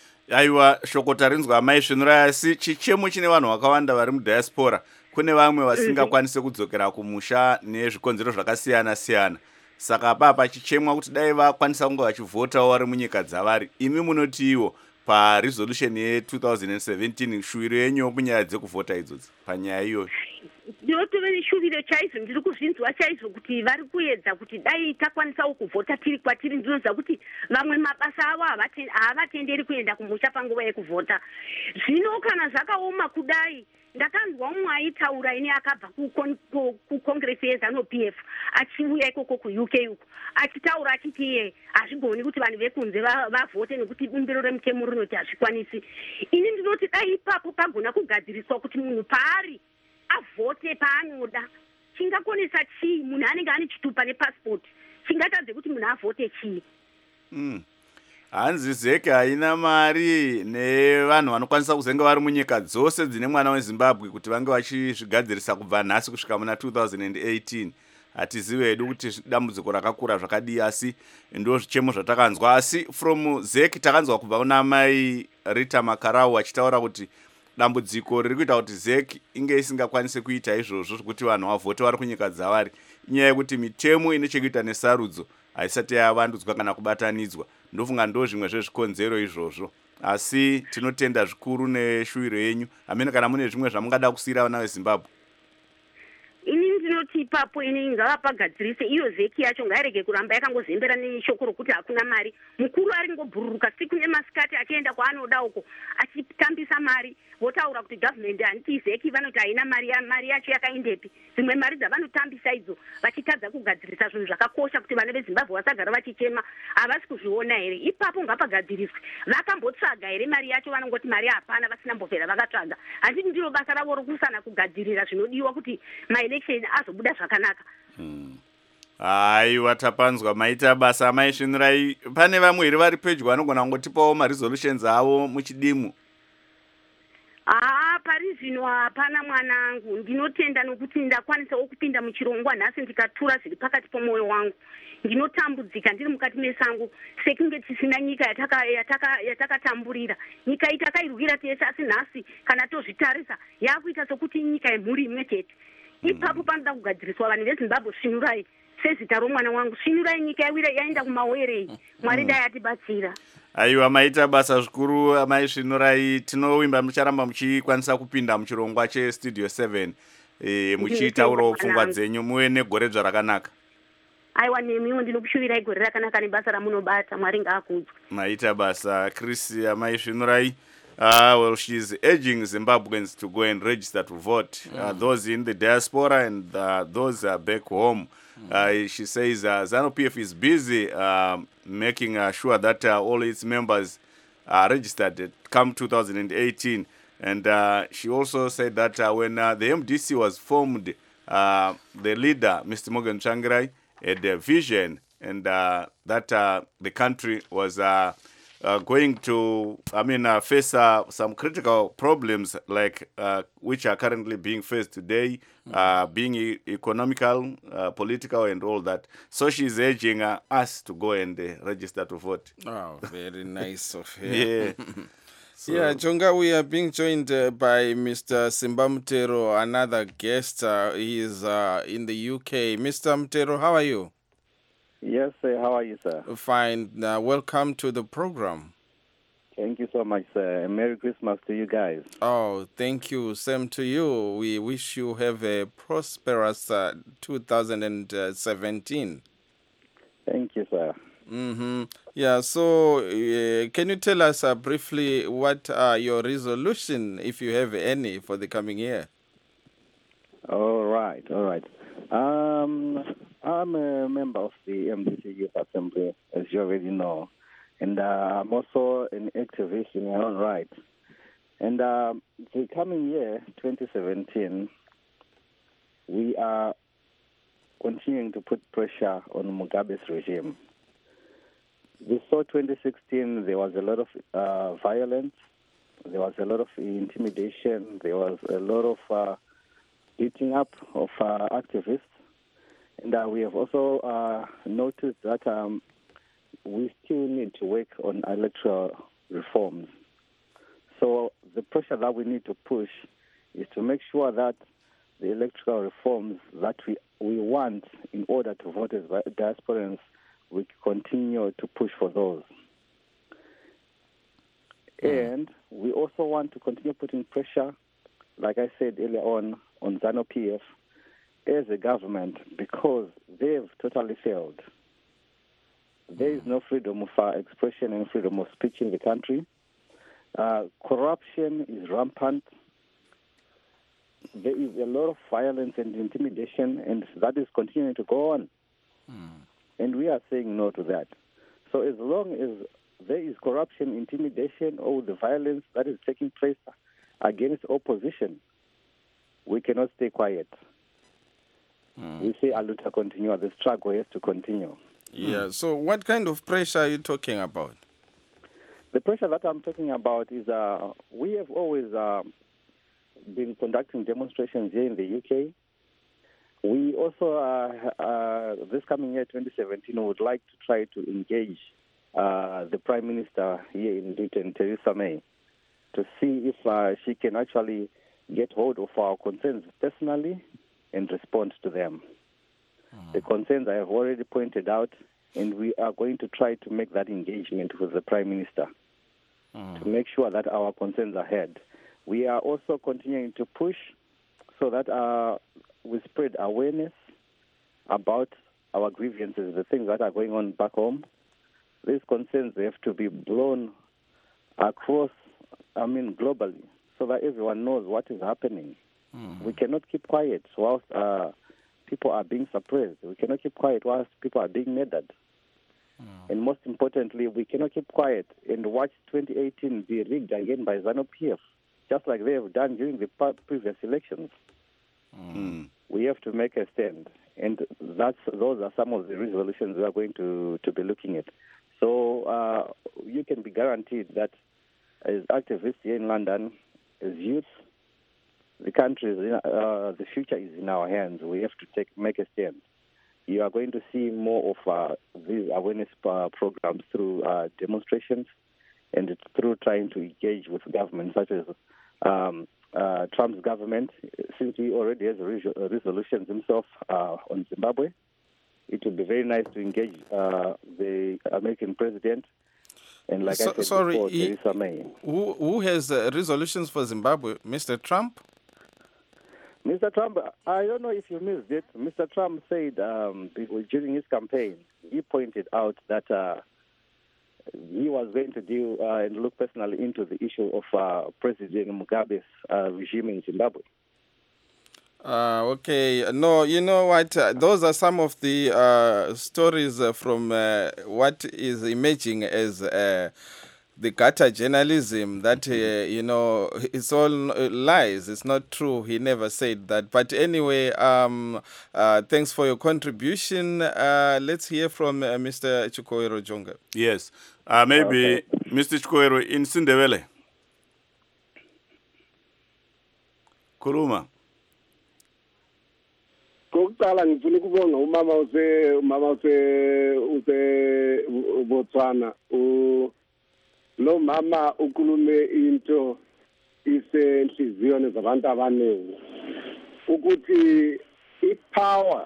B: Aiwa, shoko tarinzwa amai Svinurai, asi chichemo chine vanhu vakawanda vari mudiaspora. Kune vamwe vasingakwanise kudzokera kumusha nezvikonzero zvakasiyana siyana. Saka apapa chichemwa kuti dai vakwanisa kunge vachivhotawo vari munyika dzavari. Imi munoti iwo paresolution ye-twenty seventeen shuwiro yenyu munyaya dzekuvhota idzodzi panyaya iyoyo?
G: Ndinotove neshuviro chaizvo, ndiri kuzvinzwa chaizvo kuti vari kuedza kuti dai takwanisawo kuvhota tiri kwatiri. Ndinoziva kuti vamwe mabasa avo havatenderi kuenda kumusha panguva yekuvhota. Zvino kana zvakaoma kudai, ndakanzwa umwe aitaura ine akabva kukongresi yeZANU-P F achiuya ikoko kuU K uko, achitaura achiti iye hazvigoni kuti vanhu vekunze vavhote nekuti bumbiro remutemo rinoti hazvikwanisi. Ini ndinoti dai ipapo pagona kugadziriswa kuti munhu paari avhote paanoda. Chingakonesa chii? Munhu anenge ane chitupa nepasipoti, chingatadze kuti munhu avhote chii?
B: Mm. Hanzi zeke haina mari nevanhu vanokwanisa kuzenge vari munyika dzose dzine mwana weZimbabwe kuti vange vachizvigadzirisa kubva nhasi kusvika muna two thousand eighteen. Hatizive hedu kuti dambudziko rakakura zvakadii, asi ndo zvichemo zvatakanzwa. Asi from zeki takanzwa kubva kuna mai Rita Makarau achitaura kuti dambudziko riri kuita kuti zeki inge isingakwanise kuita izvozvo zvokuti vanhu vavhote vari kunyika dzavari inyaya yekuti mitemo ine chekuita nesarudzo haisati yavandudzwa kana kubatanidzwa. Ndofunga ndo zvimwe zvezvikonzero izvozvo, asi tinotenda zvikuru neshuviro yenyu. Hamene kana mune zvimwe zvamungada kusiyira vana veZimbabwe?
G: Ini ndinoti ipapo ini ngavapagadzirise iyo vheki yacho ngairege kuramba yakangozembera neshoko rokuti hakuna mari. Mukuru aringobhururuka siku nemasikati achienda kwaanoda uko achitambisa mari, votaura kuti gavhmendi handiti vheki, vanoti haina mari, mari yacho yakaindepi. Dzimwe mari dzavanotambisa idzo vachitadza kugadzirisa zvinhu zvakakosha kuti vana veZimbabwe vasagara vachichema havasi kuzviona here. Ipapo ngapagadziriswe. Vakambotsvaga here mari yacho? Vanongoti mari hapana, vasina mbofera vakatsvaga. Handiti ndiro basa ravo rokusana kugadzirira zvinodiwa kuti maelection azobuda zvakanaka.
B: Hmm. Aiwa, tapanzwa. Maita basa maisvinurai. Pane vamwe here vari pedyo vanogona kungotipawo maresolutions avo muchidimu?
G: Ah, pari zvino hapana mwanangu. Ndinotenda nokuti ndakwanisawo kupinda muchirongwa nhasi ndikatura zviri pakati pomwoyo wangu. Ndinotambudzika ndiri mukati mesango sekunge tisina nyika yataka yataka yatakatamburira. Nyika iyi takairwira tese, asi nhasi kana tozvitarisa yakuita sokuti nyika yemhuri imwe chete. Ipapo panoda kugadziriswa vanhu veZimbabwe. Svinurai sezita romwana wangu, svinurai, nyika yawira yaenda kumawerei. Mwari dai atibatsira.
B: Aiwa, maita basa zvikuru amai Svinurai. Tinovimba mucharamba muchikwanisa kupinda muchirongwa chestudio seven e, muchiitaurawo pfungwa dzenyu. Muve negore rakanaka.
G: Aiwa, nemiwo ndinokushuvirai gore rakanaka nebasa ramunobata. Mwari ngaakudzwe.
B: Maita basa. Chris, amai Svinurai. Uh, well, she's urging Zimbabweans to go and register to vote. Mm. Uh, those in the diaspora and uh, those uh, back home. Mm. Uh, she says uh, ZANU-P F is busy uh, making uh, sure that uh, all its members are registered come two thousand eighteen. And uh, she also said that uh, when uh, the M D C was formed, uh, the leader, Mister Morgan Tsvangirai, had a vision, and uh, that uh, the country was uh, uh, going to, I mean, uh, face uh, some critical problems like uh, which are currently being faced today, mm-hmm. uh, being e- economical, uh, political, and all that. So she's urging uh, us to go and uh, register to vote.
A: Oh, very nice of her.
B: Yeah.
A: So. Yeah, Jonga, we are being joined uh, by Mister Simba Mutero, another guest. Uh, he is uh, in the U K. Mister Mutero, how are you?
H: Yes, sir. How are you, sir?
A: Fine. Uh, welcome to the program.
H: Thank you so much, sir. Merry Christmas to you guys.
A: Oh, thank you. Same to you. We wish you have a prosperous uh, two thousand seventeen.
H: Thank you, sir.
A: Mm-hmm. Yeah, so uh, can you tell us uh, briefly what are your resolution, if you have any, for the coming year?
H: All right, all right. Um, I'm a member of the M D C Youth Assembly, as you already know, and uh, I'm also an activist in my own right. And uh, the coming year, twenty seventeen, we are continuing to put pressure on Mugabe's regime. We saw twenty sixteen, there was a lot of uh, violence, there was a lot of intimidation, there was a lot of uh, beating up of uh, activists. And uh, we have also uh, noticed that um, we still need to work on electoral reforms. So the pressure that we need to push is to make sure that the electoral reforms that we, we want in order to vote as diasporans, we continue to push for those. Mm. And we also want to continue putting pressure, like I said earlier on, on ZANU-P F as a government, because they've totally failed. There is no freedom of uh, expression and freedom of speech in the country. Uh, corruption is rampant. There is a lot of violence and intimidation, and that is continuing to go on. Mm. And we are saying no to that. So as long as there is corruption, intimidation, or the violence that is taking place against opposition, we cannot stay quiet. Mm. We say aluta continua, the struggle has to continue.
A: Yeah, so what kind of pressure are you talking about?
H: The pressure that I'm talking about is uh, we have always uh, been conducting demonstrations here in the U K. We also, uh, uh, this coming year, twenty seventeen, would like to try to engage uh, the Prime Minister here in Britain, Theresa May, to see if uh, she can actually get hold of our concerns personally and respond to them. The concerns I have already pointed out, and we are going to try to make that engagement with the Prime Minister mm. to make sure that our concerns are heard. We are also continuing to push so that uh, we spread awareness about our grievances, the things that are going on back home. These concerns have to be blown across, I mean, globally, so that everyone knows what is happening. Mm. We cannot keep quiet whilst uh, people are being suppressed. We cannot keep quiet whilst people are being murdered. Mm. And most importantly, we cannot keep quiet and watch twenty eighteen be rigged again by ZANU-P F, just like they have done during the previous elections. Mm. We have to make a stand. And that's those are some of the resolutions we are going to, to be looking at. So uh, you can be guaranteed that as activists here in London, as youth, the country, is in, uh, the future is in our hands. We have to take make a stand. You are going to see more of uh, these awareness uh, programs through uh, demonstrations and through trying to engage with governments such as um, uh, Trump's government, since he already has resol- resolutions himself uh, on Zimbabwe. It would be very nice to engage uh, the American president. And like
A: so,
H: I said
A: sorry,
H: before,
A: he,
H: Theresa May.
A: Who, who has uh, resolutions for Zimbabwe? Mister Trump?
H: Mister Trump, I don't know if you missed it. Mister Trump said um, during his campaign, he pointed out that uh, he was going to deal uh, and look personally into the issue of uh, President Mugabe's uh, regime in Zimbabwe.
A: Uh, okay, no, you know what, uh, those are some of the uh, stories uh, from uh, what is emerging as uh, the gutter journalism that, uh, you know, it's all lies, it's not true, he never said that. But anyway, um, uh, thanks for your contribution. Uh, let's hear from uh, Mister Chikoero Jonga.
B: Yes, uh, maybe
H: Okay.
B: Mister Chikoero in Sindebele. Kuruma.
C: kokuqala ngifuna ukubonga umama use umama use use Botswana u lo mama ukhulume into isenhliziyweni zabantu abaningi ukuthi ipower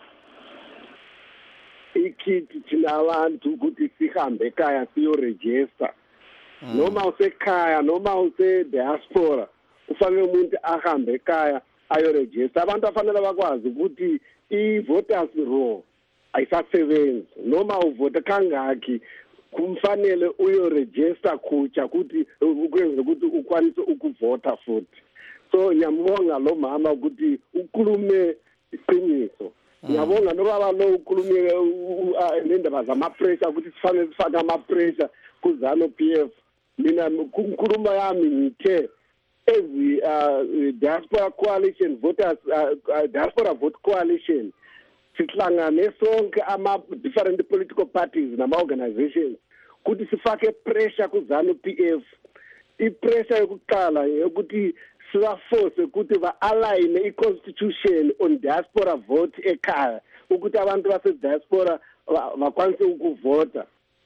C: ikithi thina abantu ukuthi sihambe ekhaya siyoregister noma usekhaya noma use diaspora ufanele umuntu ahambe ekhaya ayoregister. Abantu afanele bakwazi ukuthi i-voters roll ayisasebenzi noma uvota kangaki kumfanele uyoregister khutsha ukuthi ukwenza ukuthi ukwanise ukuvota futhi. So ngiyambonga lo mama ukuthi ukhulume iqiniso. Ngiyabonga nobaba lo ukhulume nendaba zama-pressure ukuthi sifanele sifake ama-pressure ku-ZANU-P F. Mina kunkuluma yami ngithe ezi uh, diaspora coalition voters uh, uh, diaspora vote coalition sihlangane sonke ama different political parties nama organizations ukuthi sifake pressure ku ZANU-P F. I-pressure yokuqala yokuthi sibaforce ukuthi ba-align i-constitution on diaspora vote ekhaya ukuthi abantu base diaspora bakwanise ukuvota.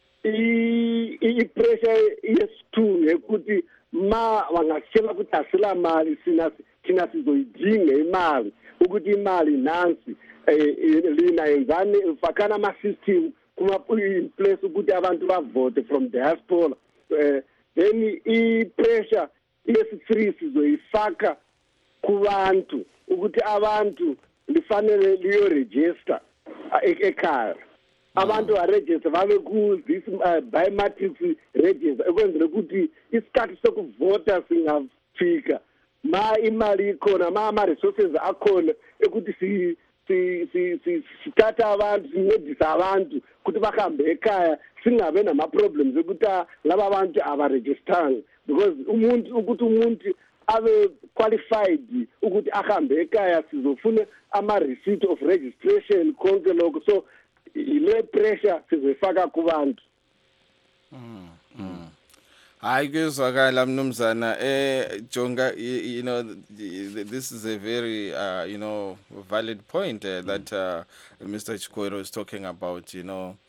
C: I-pressure yesithu ukuthi ma wangasitshela ukuthi asila mali sina thina sizoyidinga imali ukuthi imali nansi lina yenzani fakana ama-system kuma in place ukuthi abantu bavote from diaspora. Then i-pressure yesi-three sizoyifaka kubantu ukuthi abantu lifanele liyoregister ekhaya. Abantu baregister babe ku this uh, biometrics register ekwenzela ukuthi isikhathi sokuvota singafika ma imali ikhona ma ama resources akhona ukuthi si si si si sithatha abantu sincedisa abantu ukuthi bahambe ekhaya singabe nama problems ukuthi laba abantu abaregisteranga because umuntu ukuthi umuntu abe qualified ukuthi ahambe ekhaya sizofuna ama receipt of registration konke lokho. So ile pressure sizifaka kubantu.
A: Mm. Mm. Hayi kuzwakala mnumzana eh Jonga, you know, this is a very uh, you know, valid point uh, that uh, Mister Chikoero is talking about, you know,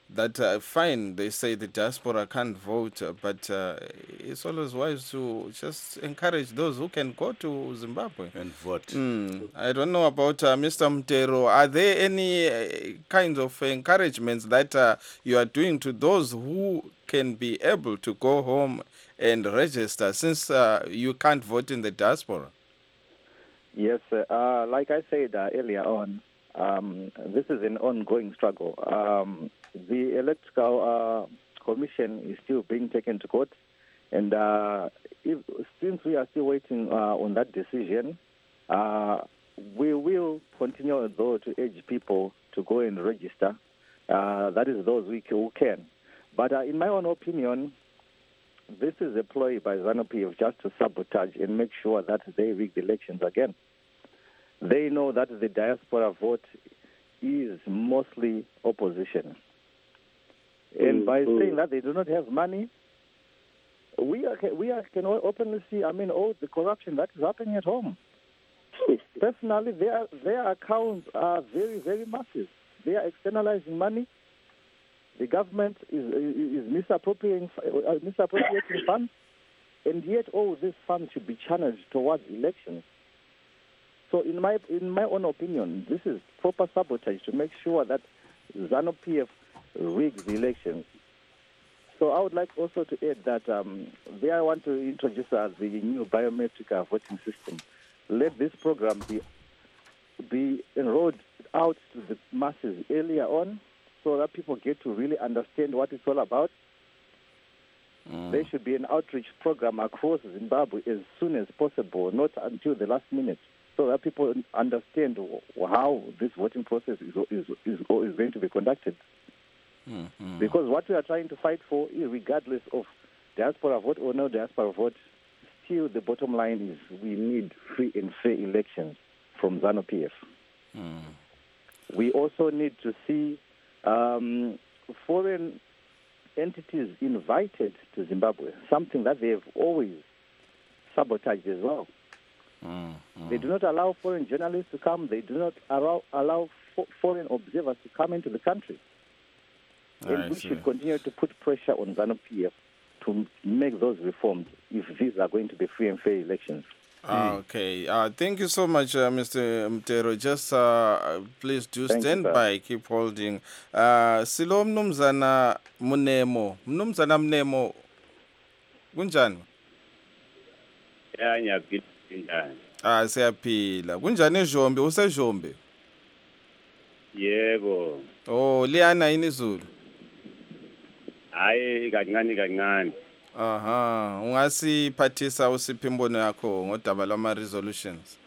A: that uh, fine, they say the diaspora can't vote, uh, but uh, it's always wise to just encourage those who can go to Zimbabwe
B: and vote.
A: Mm, I don't know about uh, Mister Mtero. Are there any uh, kinds of encouragements that uh, you are doing to those who can be able to go home and register, since uh, you can't vote in the diaspora?
H: Yes, uh, like I said uh, earlier on, um, this is an ongoing struggle. Um, the Electoral uh, Commission is still being taken to court, and uh, if, since we are still waiting uh, on that decision, uh, we will continue, though, to urge people to go and register. Uh, that is those who can. But uh, in my own opinion, this is a ploy by ZANU-P F just to sabotage and make sure that they rig the elections again. They know that the diaspora vote is mostly opposition. And by saying that they do not have money, we are, we are, can openly see, I mean, all the corruption that is happening at home. Personally, their, their accounts are very, very massive. They are externalizing money. The government is, is misappropriating, uh, misappropriating funds, and yet all these funds should be channeled towards elections. So in my in my own opinion, this is proper sabotage to make sure that ZANU-P F rigs the elections. So I would like also to add that um, they want to introduce uh, the new biometric uh, voting system. Let this program be be enrolled out to the masses earlier on, so that people get to really understand what it's all about. Mm. There should be an outreach program across Zimbabwe as soon as possible, not until the last minute, so that people understand how this voting process is, is, is, is going to be conducted. Mm-hmm. Because what we are trying to fight for, regardless of diaspora vote or no diaspora vote, still the bottom line is we need free and fair elections from ZANU-P F. Mm. We also need to see um, foreign entities invited to Zimbabwe, something that they have always sabotaged as well. Mm, mm. They do not allow foreign journalists to come. They do not allow, allow fo- foreign observers to come into the country. And I we see. should continue to put pressure on ZANU-P F to make those reforms if these are going to be free and fair elections.
A: Uh, okay. Uh, thank you so much, uh, Mister Mtero. Just uh, please do thank stand you, by, keep holding. Uh, Silo Mnumzana Munemo. Mnumzana Mnemo. Kunjani?
I: Ya nyaphila njani?
A: Ah, siyaphila. Kunjani eJombe? UseJombe?
I: Yebo.
A: Oh, liyana yini izulu?
I: Hayi kancane kancane.
A: Aha, ungasiphathisa usiphi imbono yakho ngodaba lwama resolutions?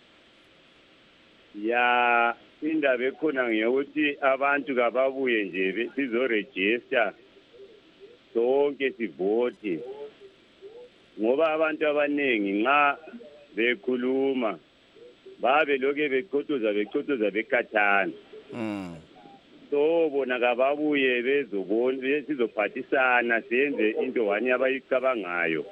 I: Ya, indaba ekhona ngiyokuthi abantu kababuye nje sizoregister sonke sivote. Ngoba abantu abanengi nxa bekhuluma babe lokho beqotoza beqotoza bekhathana. Mm. So bona kababuye bezobona sizophathisana senze into wani abayicabangayo.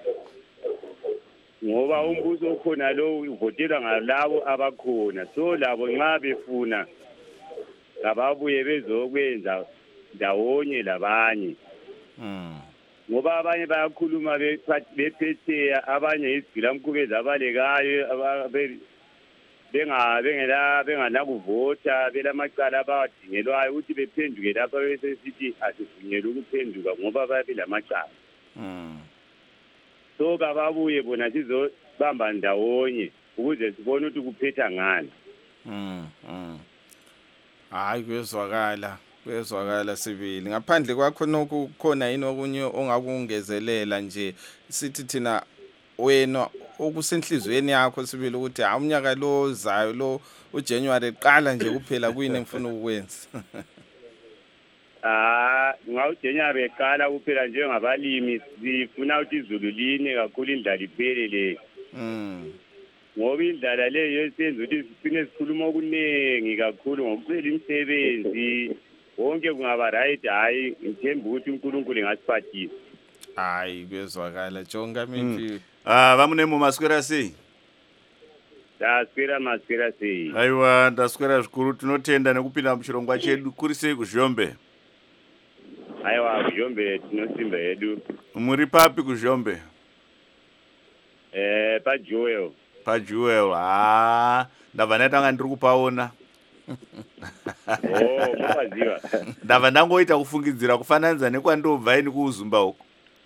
I: Ngoba umbuso okhona lo uvotela ngalabo abakhona. So labo nxa befuna kababuye bezokwenza ndawonye labanye. Mm. Ngoba abanye bayakhuluma bephetheya, abanye izigilamkhubezo abalekayo ababe benga bengela bengana kuvota belamacala abawadingelwayo ukuthi bephenduke lapha bese sithi asivunyelwe ukuphenduka ngoba babe lamacala. Mm. So kababuye bona sizobamba ndawonye ukuze sibone ukuthi kuphetha ngani.
A: Mm. Mm. Hayi kuyezwakala. Kuyezwakala sibili. Ngaphandle kwakho nokukhona yini okunye ongakungezelela nje sithi thina wena okusenhlizweni yakho sibili ukuthi ha umnyaka lo ozayo lo uJanuary eqala nje kuphela kuyini engifuna ukwenza?
I: Ah, ngawu January eqala kuphela njengabalimi sifuna ukuthi izulu line kakhulu indlala iphele le. Mm. Ngoba indlala leyo yenza ukuthi sifine sikhuluma okuningi kakhulu ngokuswela imisebenzi. Wonke kungaba right, hayi ngithemba ukuthi uNkulunkulu engasiphathisa.
A: Hayi kuyezwakala jonga mithi.
B: Ah, vamunemo maswera sei?
I: Ndaswera maswera sei.
B: Aiwa, ndaswera zvikuru, tinotenda nekupinda muchirongwa chedu kuri sei kuZhombe?
I: aiwa kuzhombe tinosimba hedu.
B: Muri papi kuzhombe?
I: Eh, paJewel.
B: PaJewel. Ah, ndabva ndaitanga ndiri kupaona.
I: Oh, mukaziva.
B: Ndabva ndangoita kufungidzira kufananidza nekwandobva ini kuuzumba uko.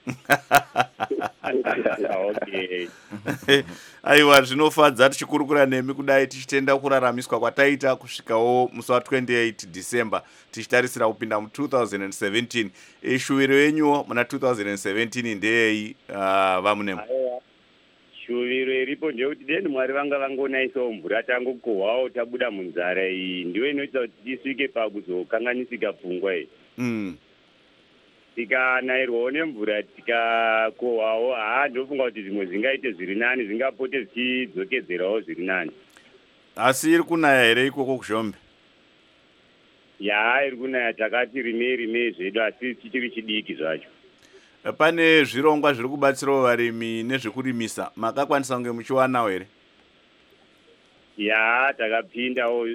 I: Okay.
B: Aiwa, zvinofadza tichikurukura nemi kudai tichitenda kuraramiswa kwataita kusvikawo musi wa28 December tichitarisira kupinda mu two thousand seventeen. Ishuwiro yenyu muna two thousand seventeen ndeyei uh, vamunemo?
I: Shuviro iripo ndeyekuti deni Mwari vanga vangonaisawo mvura tangokohwawo tabuda munzara iyi ndiyo inoita kuti tisvike pakuzokanganisika pfungwa iyi.
B: Mm.
I: Tikanairwawo nemvura tikakohwawo haa ndofunga kuti zvimwe zvingaite zviri nani zvingapote zvichidzokedzerawo zviri nani.
B: Asi iri kunaya here ikoko kuzhombe?
I: Ya iri kunaya, takati rimei rimei zvedu asi chichiri chidiki zvacho.
B: Pane zvirongwa zviri kubatsirawo varimi nezvekurimisa, makakwanisa kunge muchiwanawo here?
I: Ya takapindawo.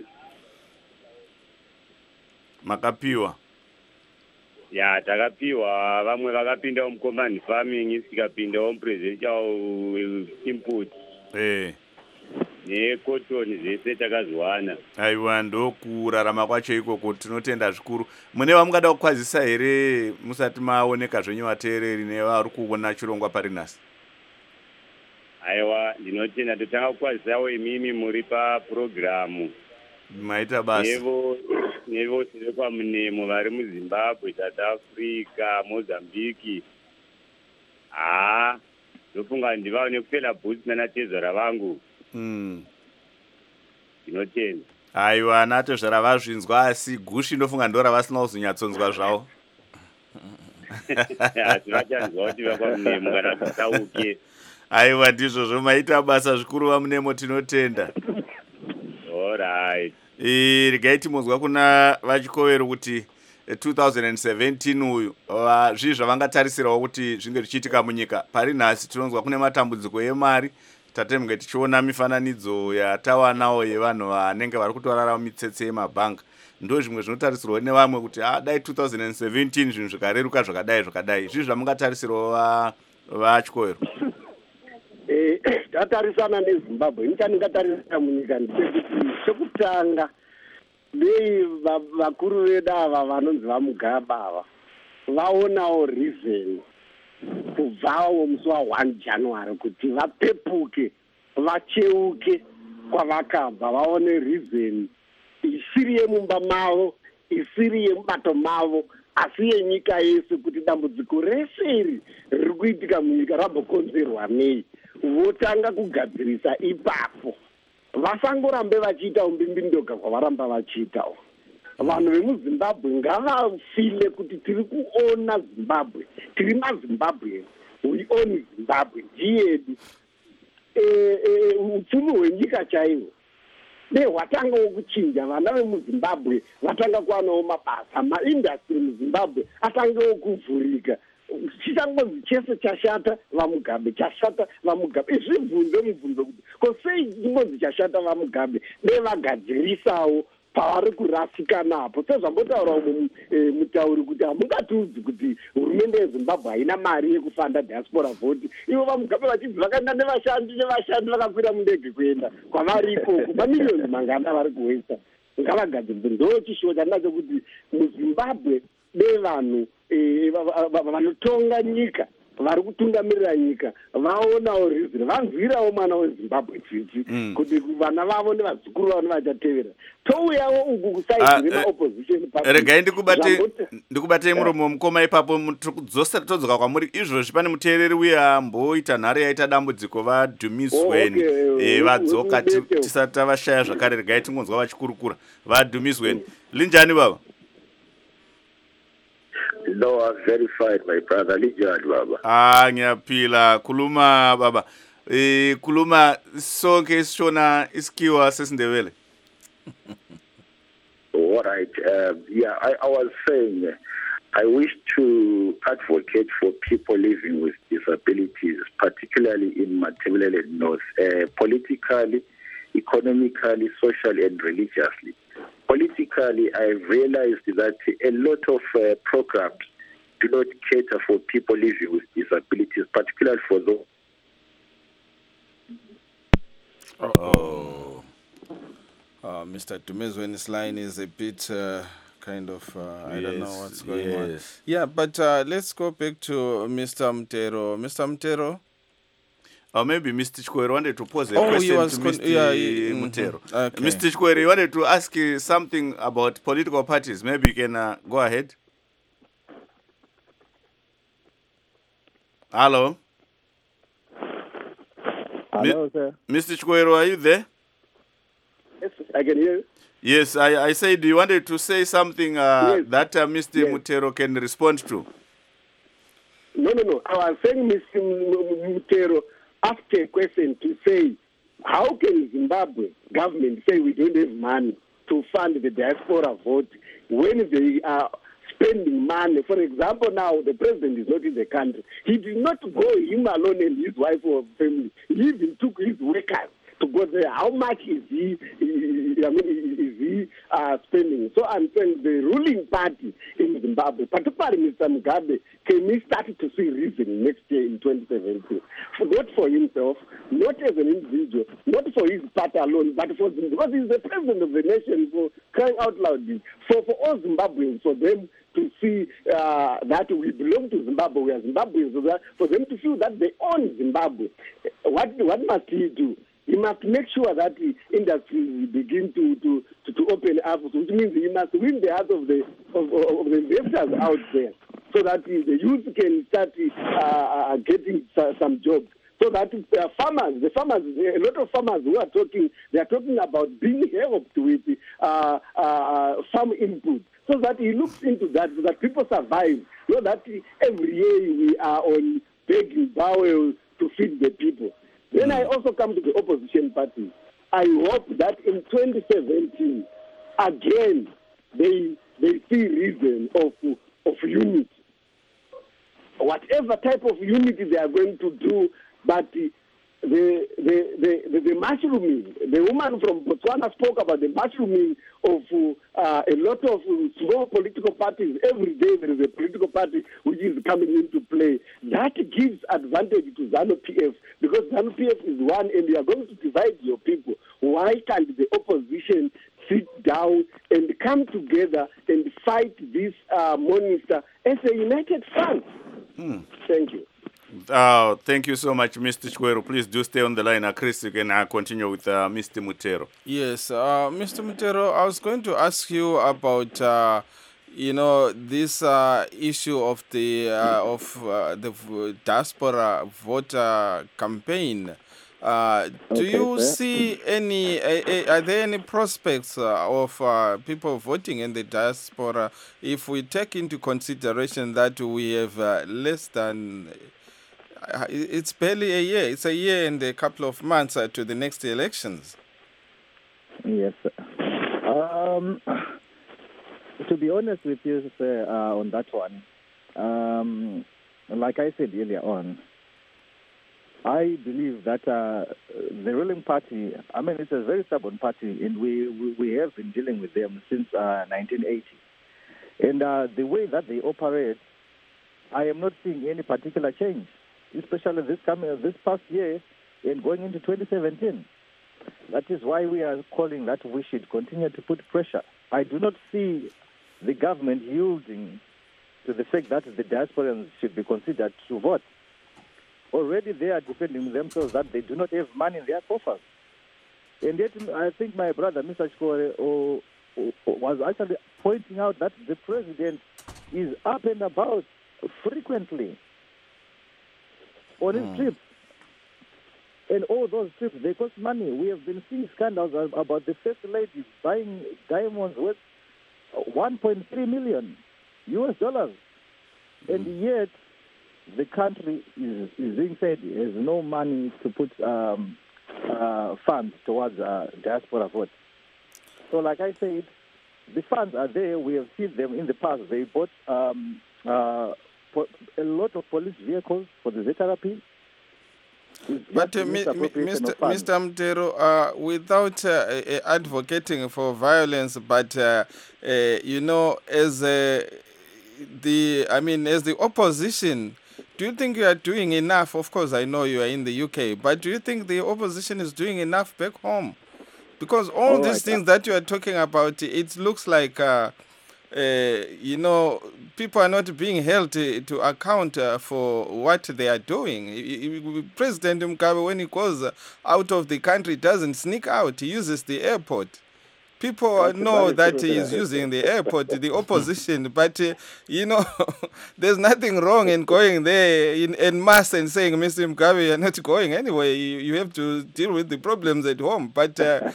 B: Makapiwa?
I: Ya takapiwa, vamwe vakapindawo mucommand farming, tikapindawo mupresidential input.
B: Eh.
I: Nekotoni zvese takazwana.
B: Aiwa, ndokurarama kwacho ikoko, tinotenda zvikuru. Mune vamungada kukwazisa here musati maoneka zvenyu vateereri nevari kuona chirongwa parinhasi?
I: Aiwa, ndinotenda totanga kukwazisawo imimi muri papurogiramu.
B: Maita basa.
I: Nevo nevo sire kwamunemo vari muZimbabwe, South Africa, Mozambique. Ah, ndofunga ndivawo nekupela bhutsi nanatezvara vangu.
B: Mm.
I: Ndinotenda.
B: Aiwa, nato zvaravazvinzwa asi gushi ndofunga ndora vasina kuzonyatsonzwa zvavo.
I: Asi vachanzwa kuti vakwamunemo kana kusauke.
B: Aiwa, ndizvozvo maita basa zvikuru vamunemo, tinotenda.
I: Alright.
B: Eh, regai timonzwa kuna vachikovero kuti two thousand seventeen uyu zvii zvavangatarisirawo kuti zvinge zvichiitika munyika. Pari nhasi tinonzwa kune matambudziko emari, tatemge tichiona mifananidzo yatawanawo yevanhu vanenge vari kutorarama mitsetse yemabhanga. Ndo zvimwe zvinotarisirwa nevamwe kuti ah, dai two thousand seventeen zvinhu zvikareruka zvakadai zvakadai. Zvii zvamungatarisirawo vachikovero?
C: Eh, tatarisana neZimbabwe, nichandingatarisira munyika ndechekuti chekutanga dei vakuru vedu ava vanonzi vaMugabe ava vaonawo reason kubvawo musi wa-one January kuti vapepuke vacheuke kwavakabva, vaone reason isiri yemumba mavo, isiri yemubato mavo, asi yenyika yese, kuti dambudziko rese iri riri kuitika munyika rambokonzerwa nei. Votanga kugadzirisa ipapo, vasangorambe vachiita umbimbindoga kwavaramba vachiitawo. Vanhu vemuZimbabwe ngavafile kuti tiri kuona Zimbabwe, tiri maZimbabwe, we own Zimbabwe, ndiyedu. Upfumi hwenyika chaiwo dei hwatangawo kuchinja, vana vemuZimbabwe vatanga kuwanawo mabasa, maindastry muZimbabwe atangawo kuvhurika. Chichangozi chese chashata vaMugabe, chashata vaMugabe. Izvibvunzo mubvunzo kuti ko sei chingozi chashata vaMugabe dei vagadzirisawo pavari kurasika napo. Sezvambotaura umwe mutauri kuti hamungatiudzi kuti hurumende yeZimbabwe haina mari yekufanda diaspora vote. Ivo vaMugabe vachibva vakaenda nevashandi nevashandi vakakwira mundege kuenda kwavari ikoko, mamiliyoni mangana vari kuwesa. Ngavagadzirise. Ndo chishuwo chandinacho kuti muZimbabwe dei vanhu vanotonga nyika, vari kutungamirira nyika, vaonawo reason, vanzwirawo mwana weZimbabwe tsitsi kuti vana vavo nevadzukuru vavo nevachatevera touyawo uku kusaidi remaopposition.
B: Regai ndikubatei muromo mukoma ipapo, todzoka kwamuri izvozvi. Pane muteereri uya amboita nhare yaita dambudziko, vadhumisweni vadzoka tisati tavashaya zvakare. Regai tingonzwa vachikurukura. Vadhumisweni, linjani baba?
F: No, I'm verified, my brother. Lijani baba.
B: Ah, ngiyapila. Kuluma baba. Eh, kuluma sonke sishona iskiwa sesindebele.
F: All right. Um, yeah, I, I was saying, uh, I wish to advocate for people living with disabilities, particularly in Matabele North, uh, politically, economically, socially, and religiously. Politically, I've realized that a lot of uh, programs do not cater for people living with disabilities, particularly for those.
A: Oh, uh, Mister Dumezwen's line is a bit uh, kind of, uh, I don't know
B: Yes,
A: what's going on.
B: yes.
A: Yeah, but uh, let's go back to Mister Mtero. Mister Mtero?
B: Or maybe Mister Chikwere wanted to pose a
A: Oh, he
B: question
A: was
B: to
A: con-
B: Mister
A: yeah, he- mhm.
B: Mutero.
A: Okay.
B: Mister Chikwere, you wanted to ask uh, something about political parties. Maybe you can uh, go ahead. Hello?
H: Hello, sir.
B: Mister Chikwere, are you there?
C: Yes, I can hear you.
B: Yes, I, I said you wanted to say something uh,
C: Yes.
B: that uh, Mister
C: Yes.
B: Mutero can respond to.
C: No, no, no. I was saying, Mister Mutero asked a question to say, how can Zimbabwe government say we don't have money to fund the diaspora vote when they are spending money? For example, now the president is not in the country. He did not go him alone and his wife or family. He even took his workers to go there. How much is he, I mean, is he uh, spending? So I'm saying the ruling party in Zimbabwe, particularly Mister Mugabe, can he start to see reason next year in twenty seventeen? For, not for himself, not as an individual, not for his party alone, but for Zimbabwe, because he's the president of the nation, for crying out loud, for, for all Zimbabweans, for them to see uh, that we belong to Zimbabwe, we are Zimbabweans, so that, for them to feel that they own Zimbabwe. What, what must he do? He must make sure that the industries begin to, to, to, to open up, which means he must win the heart of the, of, of the investors out there, so that the youth can start uh, getting some jobs. So that uh, farmers, the farmers, a lot of farmers who are talking, they are talking about being helped with uh, uh, farm input, so that he looks into that, so that people survive. So that every year we are on begging bowels to feed the people. Then I also come to the opposition party. I hope that in twenty seventeen, again, they they see reason of of unity. Whatever type of unity they are going to do, but the the the the, the mushrooming, the woman from Botswana spoke about the mushrooming of uh, a lot of small political parties. Every day there is a political party which is coming into play. That gives advantage to ZANU P F, because ZANU P F is one and you are going to divide your people. Why can't the opposition sit down and come together and fight this uh, monster as a united front?
B: Hmm.
C: Thank you.
B: Uh, thank you so much, Mister Chikwere. Please do stay on the line. Uh, Chris, you can uh, continue with uh, Mister Mutero.
A: Yes, uh, Mister Mutero, I was going to ask you about, uh, you know, this uh, issue of the uh, of uh, the diaspora voter campaign. Uh, do
H: Okay,
A: you
H: sir.
A: see any? Uh, uh, are there any prospects uh, of uh, people voting in the diaspora if we take into consideration that we have uh, less than? Uh, it's barely a year. It's a year and a couple of months uh, to the next elections.
H: Yes, sir. Um, to be honest with you, sir, uh, on that one, um, like I said earlier on, I believe that uh, the ruling party, I mean, it's a very stubborn party, and we, we, we have been dealing with them since uh, nineteen eighty. And uh, the way that they operate, I am not seeing any particular change, especially this coming this past year and going into twenty seventeen. That is why we are calling that we should continue to put pressure. I do not see the government yielding to the fact that the diasporans should be considered to vote. Already they are defending themselves that they do not have money in their coffers. And yet I think my brother, Mister Chikwere, oh, oh, was actually pointing out that the president is up and about frequently on his
B: Hmm.
H: trips. And all those trips, they cost money. We have been seeing scandals about the first lady buying diamonds worth one point three million U S dollars. And yet the country is, is being said has no money to put um, uh, funds towards uh, diaspora vote. So like I said, the funds are there. We have seen them in the past. They bought um, uh, po- a lot of police vehicles for the Z R P.
A: But uh, mi- mi- Mister Mister Mtero, uh, without uh, uh, advocating for violence, but uh, uh, you know, as uh, the, I mean, as the opposition, do you think you are doing enough? Of course, I know you are in the U K, but do you think the opposition is doing enough back home? Because all, all these right. things that you are talking about, it looks like, uh, uh, you know, people are not being held to, to account uh, for what they are doing. President Mugabe, when he goes out of the country, doesn't sneak out. He uses the airport. People That's know that he is using the airport, the opposition, but, uh, you know, there's nothing wrong in going there in, in mass and saying, Mister Mugabe, you're not going anyway. You, you have to deal with the problems at home. But uh...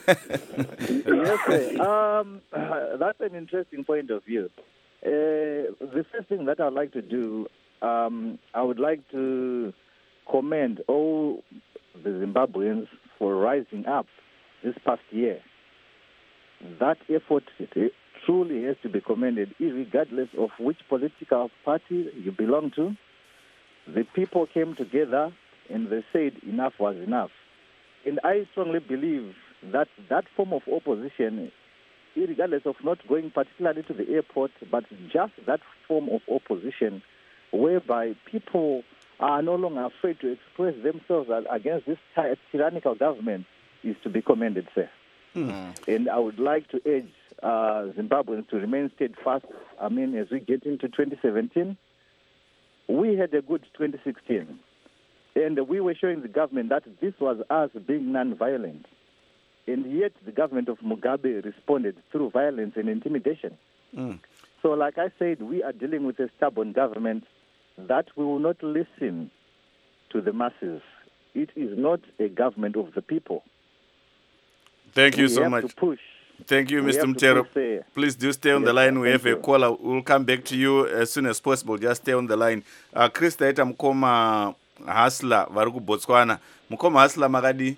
H: Yes, sir. Um, uh, that's an interesting point of view. Uh, the first thing that I'd like to do, um, I would like to commend all the Zimbabweans for rising up this past year. That effort truly has to be commended, regardless of which political party you belong to. The people came together and they said enough was enough. And I strongly believe that that form of opposition, regardless of not going particularly to the airport, but just that form of opposition whereby people are no longer afraid to express themselves against this tyrannical government, is to be commended, sir. Mm. And I would like to urge uh, Zimbabweans to remain steadfast. I mean, as we get into twenty seventeen, we had a good twenty sixteen. And we were showing the government that this was us being non-violent. And yet the government of Mugabe responded through violence and intimidation. Mm. So like I said, we are dealing with a stubborn government that we will not listen to the masses. It is not a government of the people.
B: Thank you
H: we
B: so
H: have
B: much.
H: To push.
B: Thank you,
H: we
B: Mister Mtero. Please do stay on yes, the line. We have you. a caller. We'll come back to you as soon as possible. Just stay on the line. Uh, Chris Taita Mkoma Hasla Varuku Botswana. Mkoma Hasla Magadi.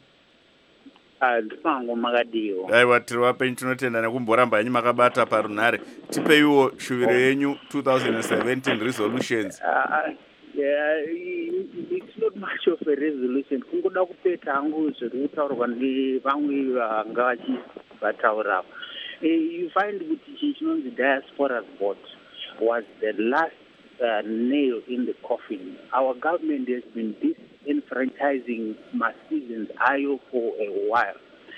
J: Ndifango Magadiwo.
B: Aiwa tiri wapenyu tinotenda nekumboramba yenyu makabata parunhare. Tipeiwo shuviro yenyu twenty seventeen resolutions.
J: Uh, yeah, it's not much of a resolution. Kungoda kupeta hangu zviri kutaurwa nevamwe vanga vachivataura. You find kuti chinhu chinonzi diaspora's vote was the last uh, nail in the coffin. Our government has been disenfranchising Masivans Ayo for a while.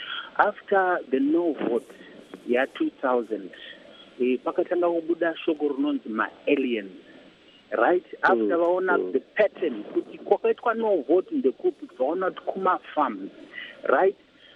J: After the no vote, year two thousand, pakatanga kubuda shoko rinonzi ma-aliens. Right? After mm, vaona mm. the pattern, kuti kwakaitwa no vote in the coup, vaona kuma farms. Right?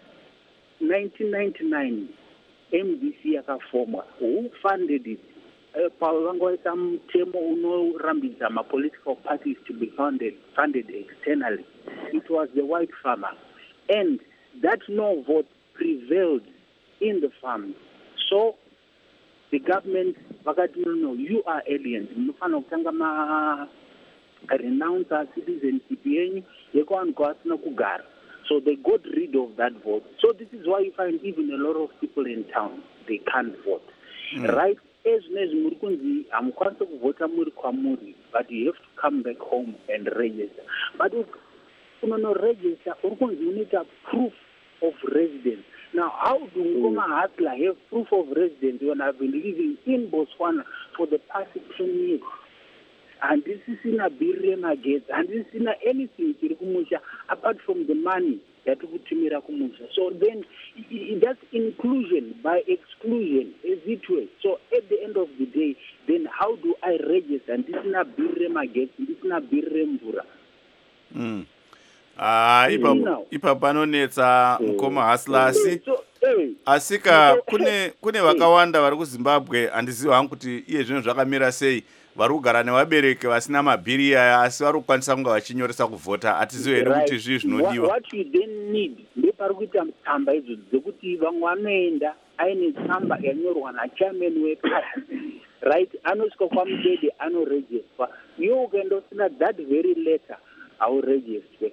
J: nineteen ninety-nine, M D C yakafomwa. Who funded it? Pavangoita mutemo unorambidza ma-political parties to be funded, funded externally. It was the white farmer. And that no vote prevailed in the farms. So the government, no, no, you are aliens. Mufano kutanga ma renounce our citizenship yenyu yeko ankwasina kugara. So they got rid of that vote. So this is why you find even a lot of people in town, they can't vote. Mm. Right? As as Murikunzi, I'm quite to vote muri kwamuri, but you have to come back home and register. But if you no register, you need a proof of residence. Now, how do Ngoma Hasla have proof of residence when I've been living in Botswana for the past ten years? And this is in a billion again, and this is in anything apart from the money that we put. So then, that's inclusion by exclusion, as it were. So at the end of the day, then how do I register? And this is not billion again, this is not billion bura.
B: Hmm. Ah, ipa panonetsa Mkoma Hasla asi asika kune kune vakawanda vari kuZimbabwe handiziva hangu kuti iye zvinhu zvakamira sei vari kugara nevabereki vasina mabhiri aya asi vari kukwanisa kunge vachinyoresa kuvhota hatizive here kuti zvii zvinodiwa.
J: What you then need ndepari kuita tsamba idzo dzekuti vamwe vanoenda aine tsamba yanyorwa nachairman weparty, right, anosvika kwamudede anoregister. Iwe ukaenda usina that very letter hauregister.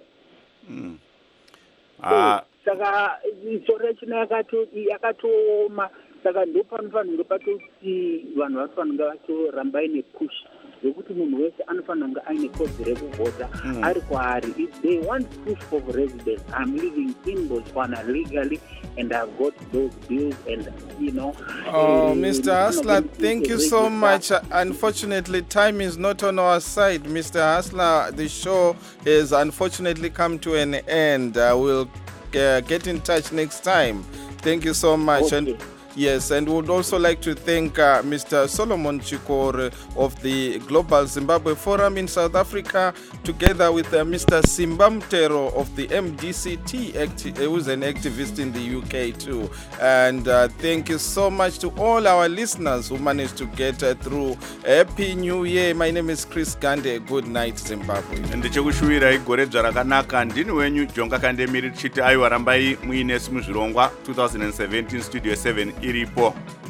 B: Mm.
J: Ah. Saka sore chino yakato yakatoma saka ndopanofanira patoti vanhu vanofanira vachorambai nepush yekuti munhu wese anofanira kunge aine kodzero yekuvhota ari kwaari. If they want proof of residence, I'm living in Botswana legally and I've got those bills and you know.
A: Oh,
J: uh,
A: Mister Hasler, thank you so much. Unfortunately, time is not on our side. Mister Hasler, the show has unfortunately come to an end. Uh, we'll uh, get in touch next time. Thank you so much.
J: Okay.
A: And yes, and would also like to thank uh, Mister Solomon Chikore of the Global Zimbabwe Forum in South Africa, together with uh, Mister Simbamtero of the M D C T, acti- who's an activist in the U K too. And uh, thank you so much to all our listeners who managed to get uh, through. Happy New Year. My name is Chris Gande. Good night, Zimbabwe.
B: ndichikushuvirai gore dzarakanaka. Ndini wenyu Jonga Kandemiri tichiti aiwa rambai muine simuzvirongwa twenty seventeen studio seven iripo.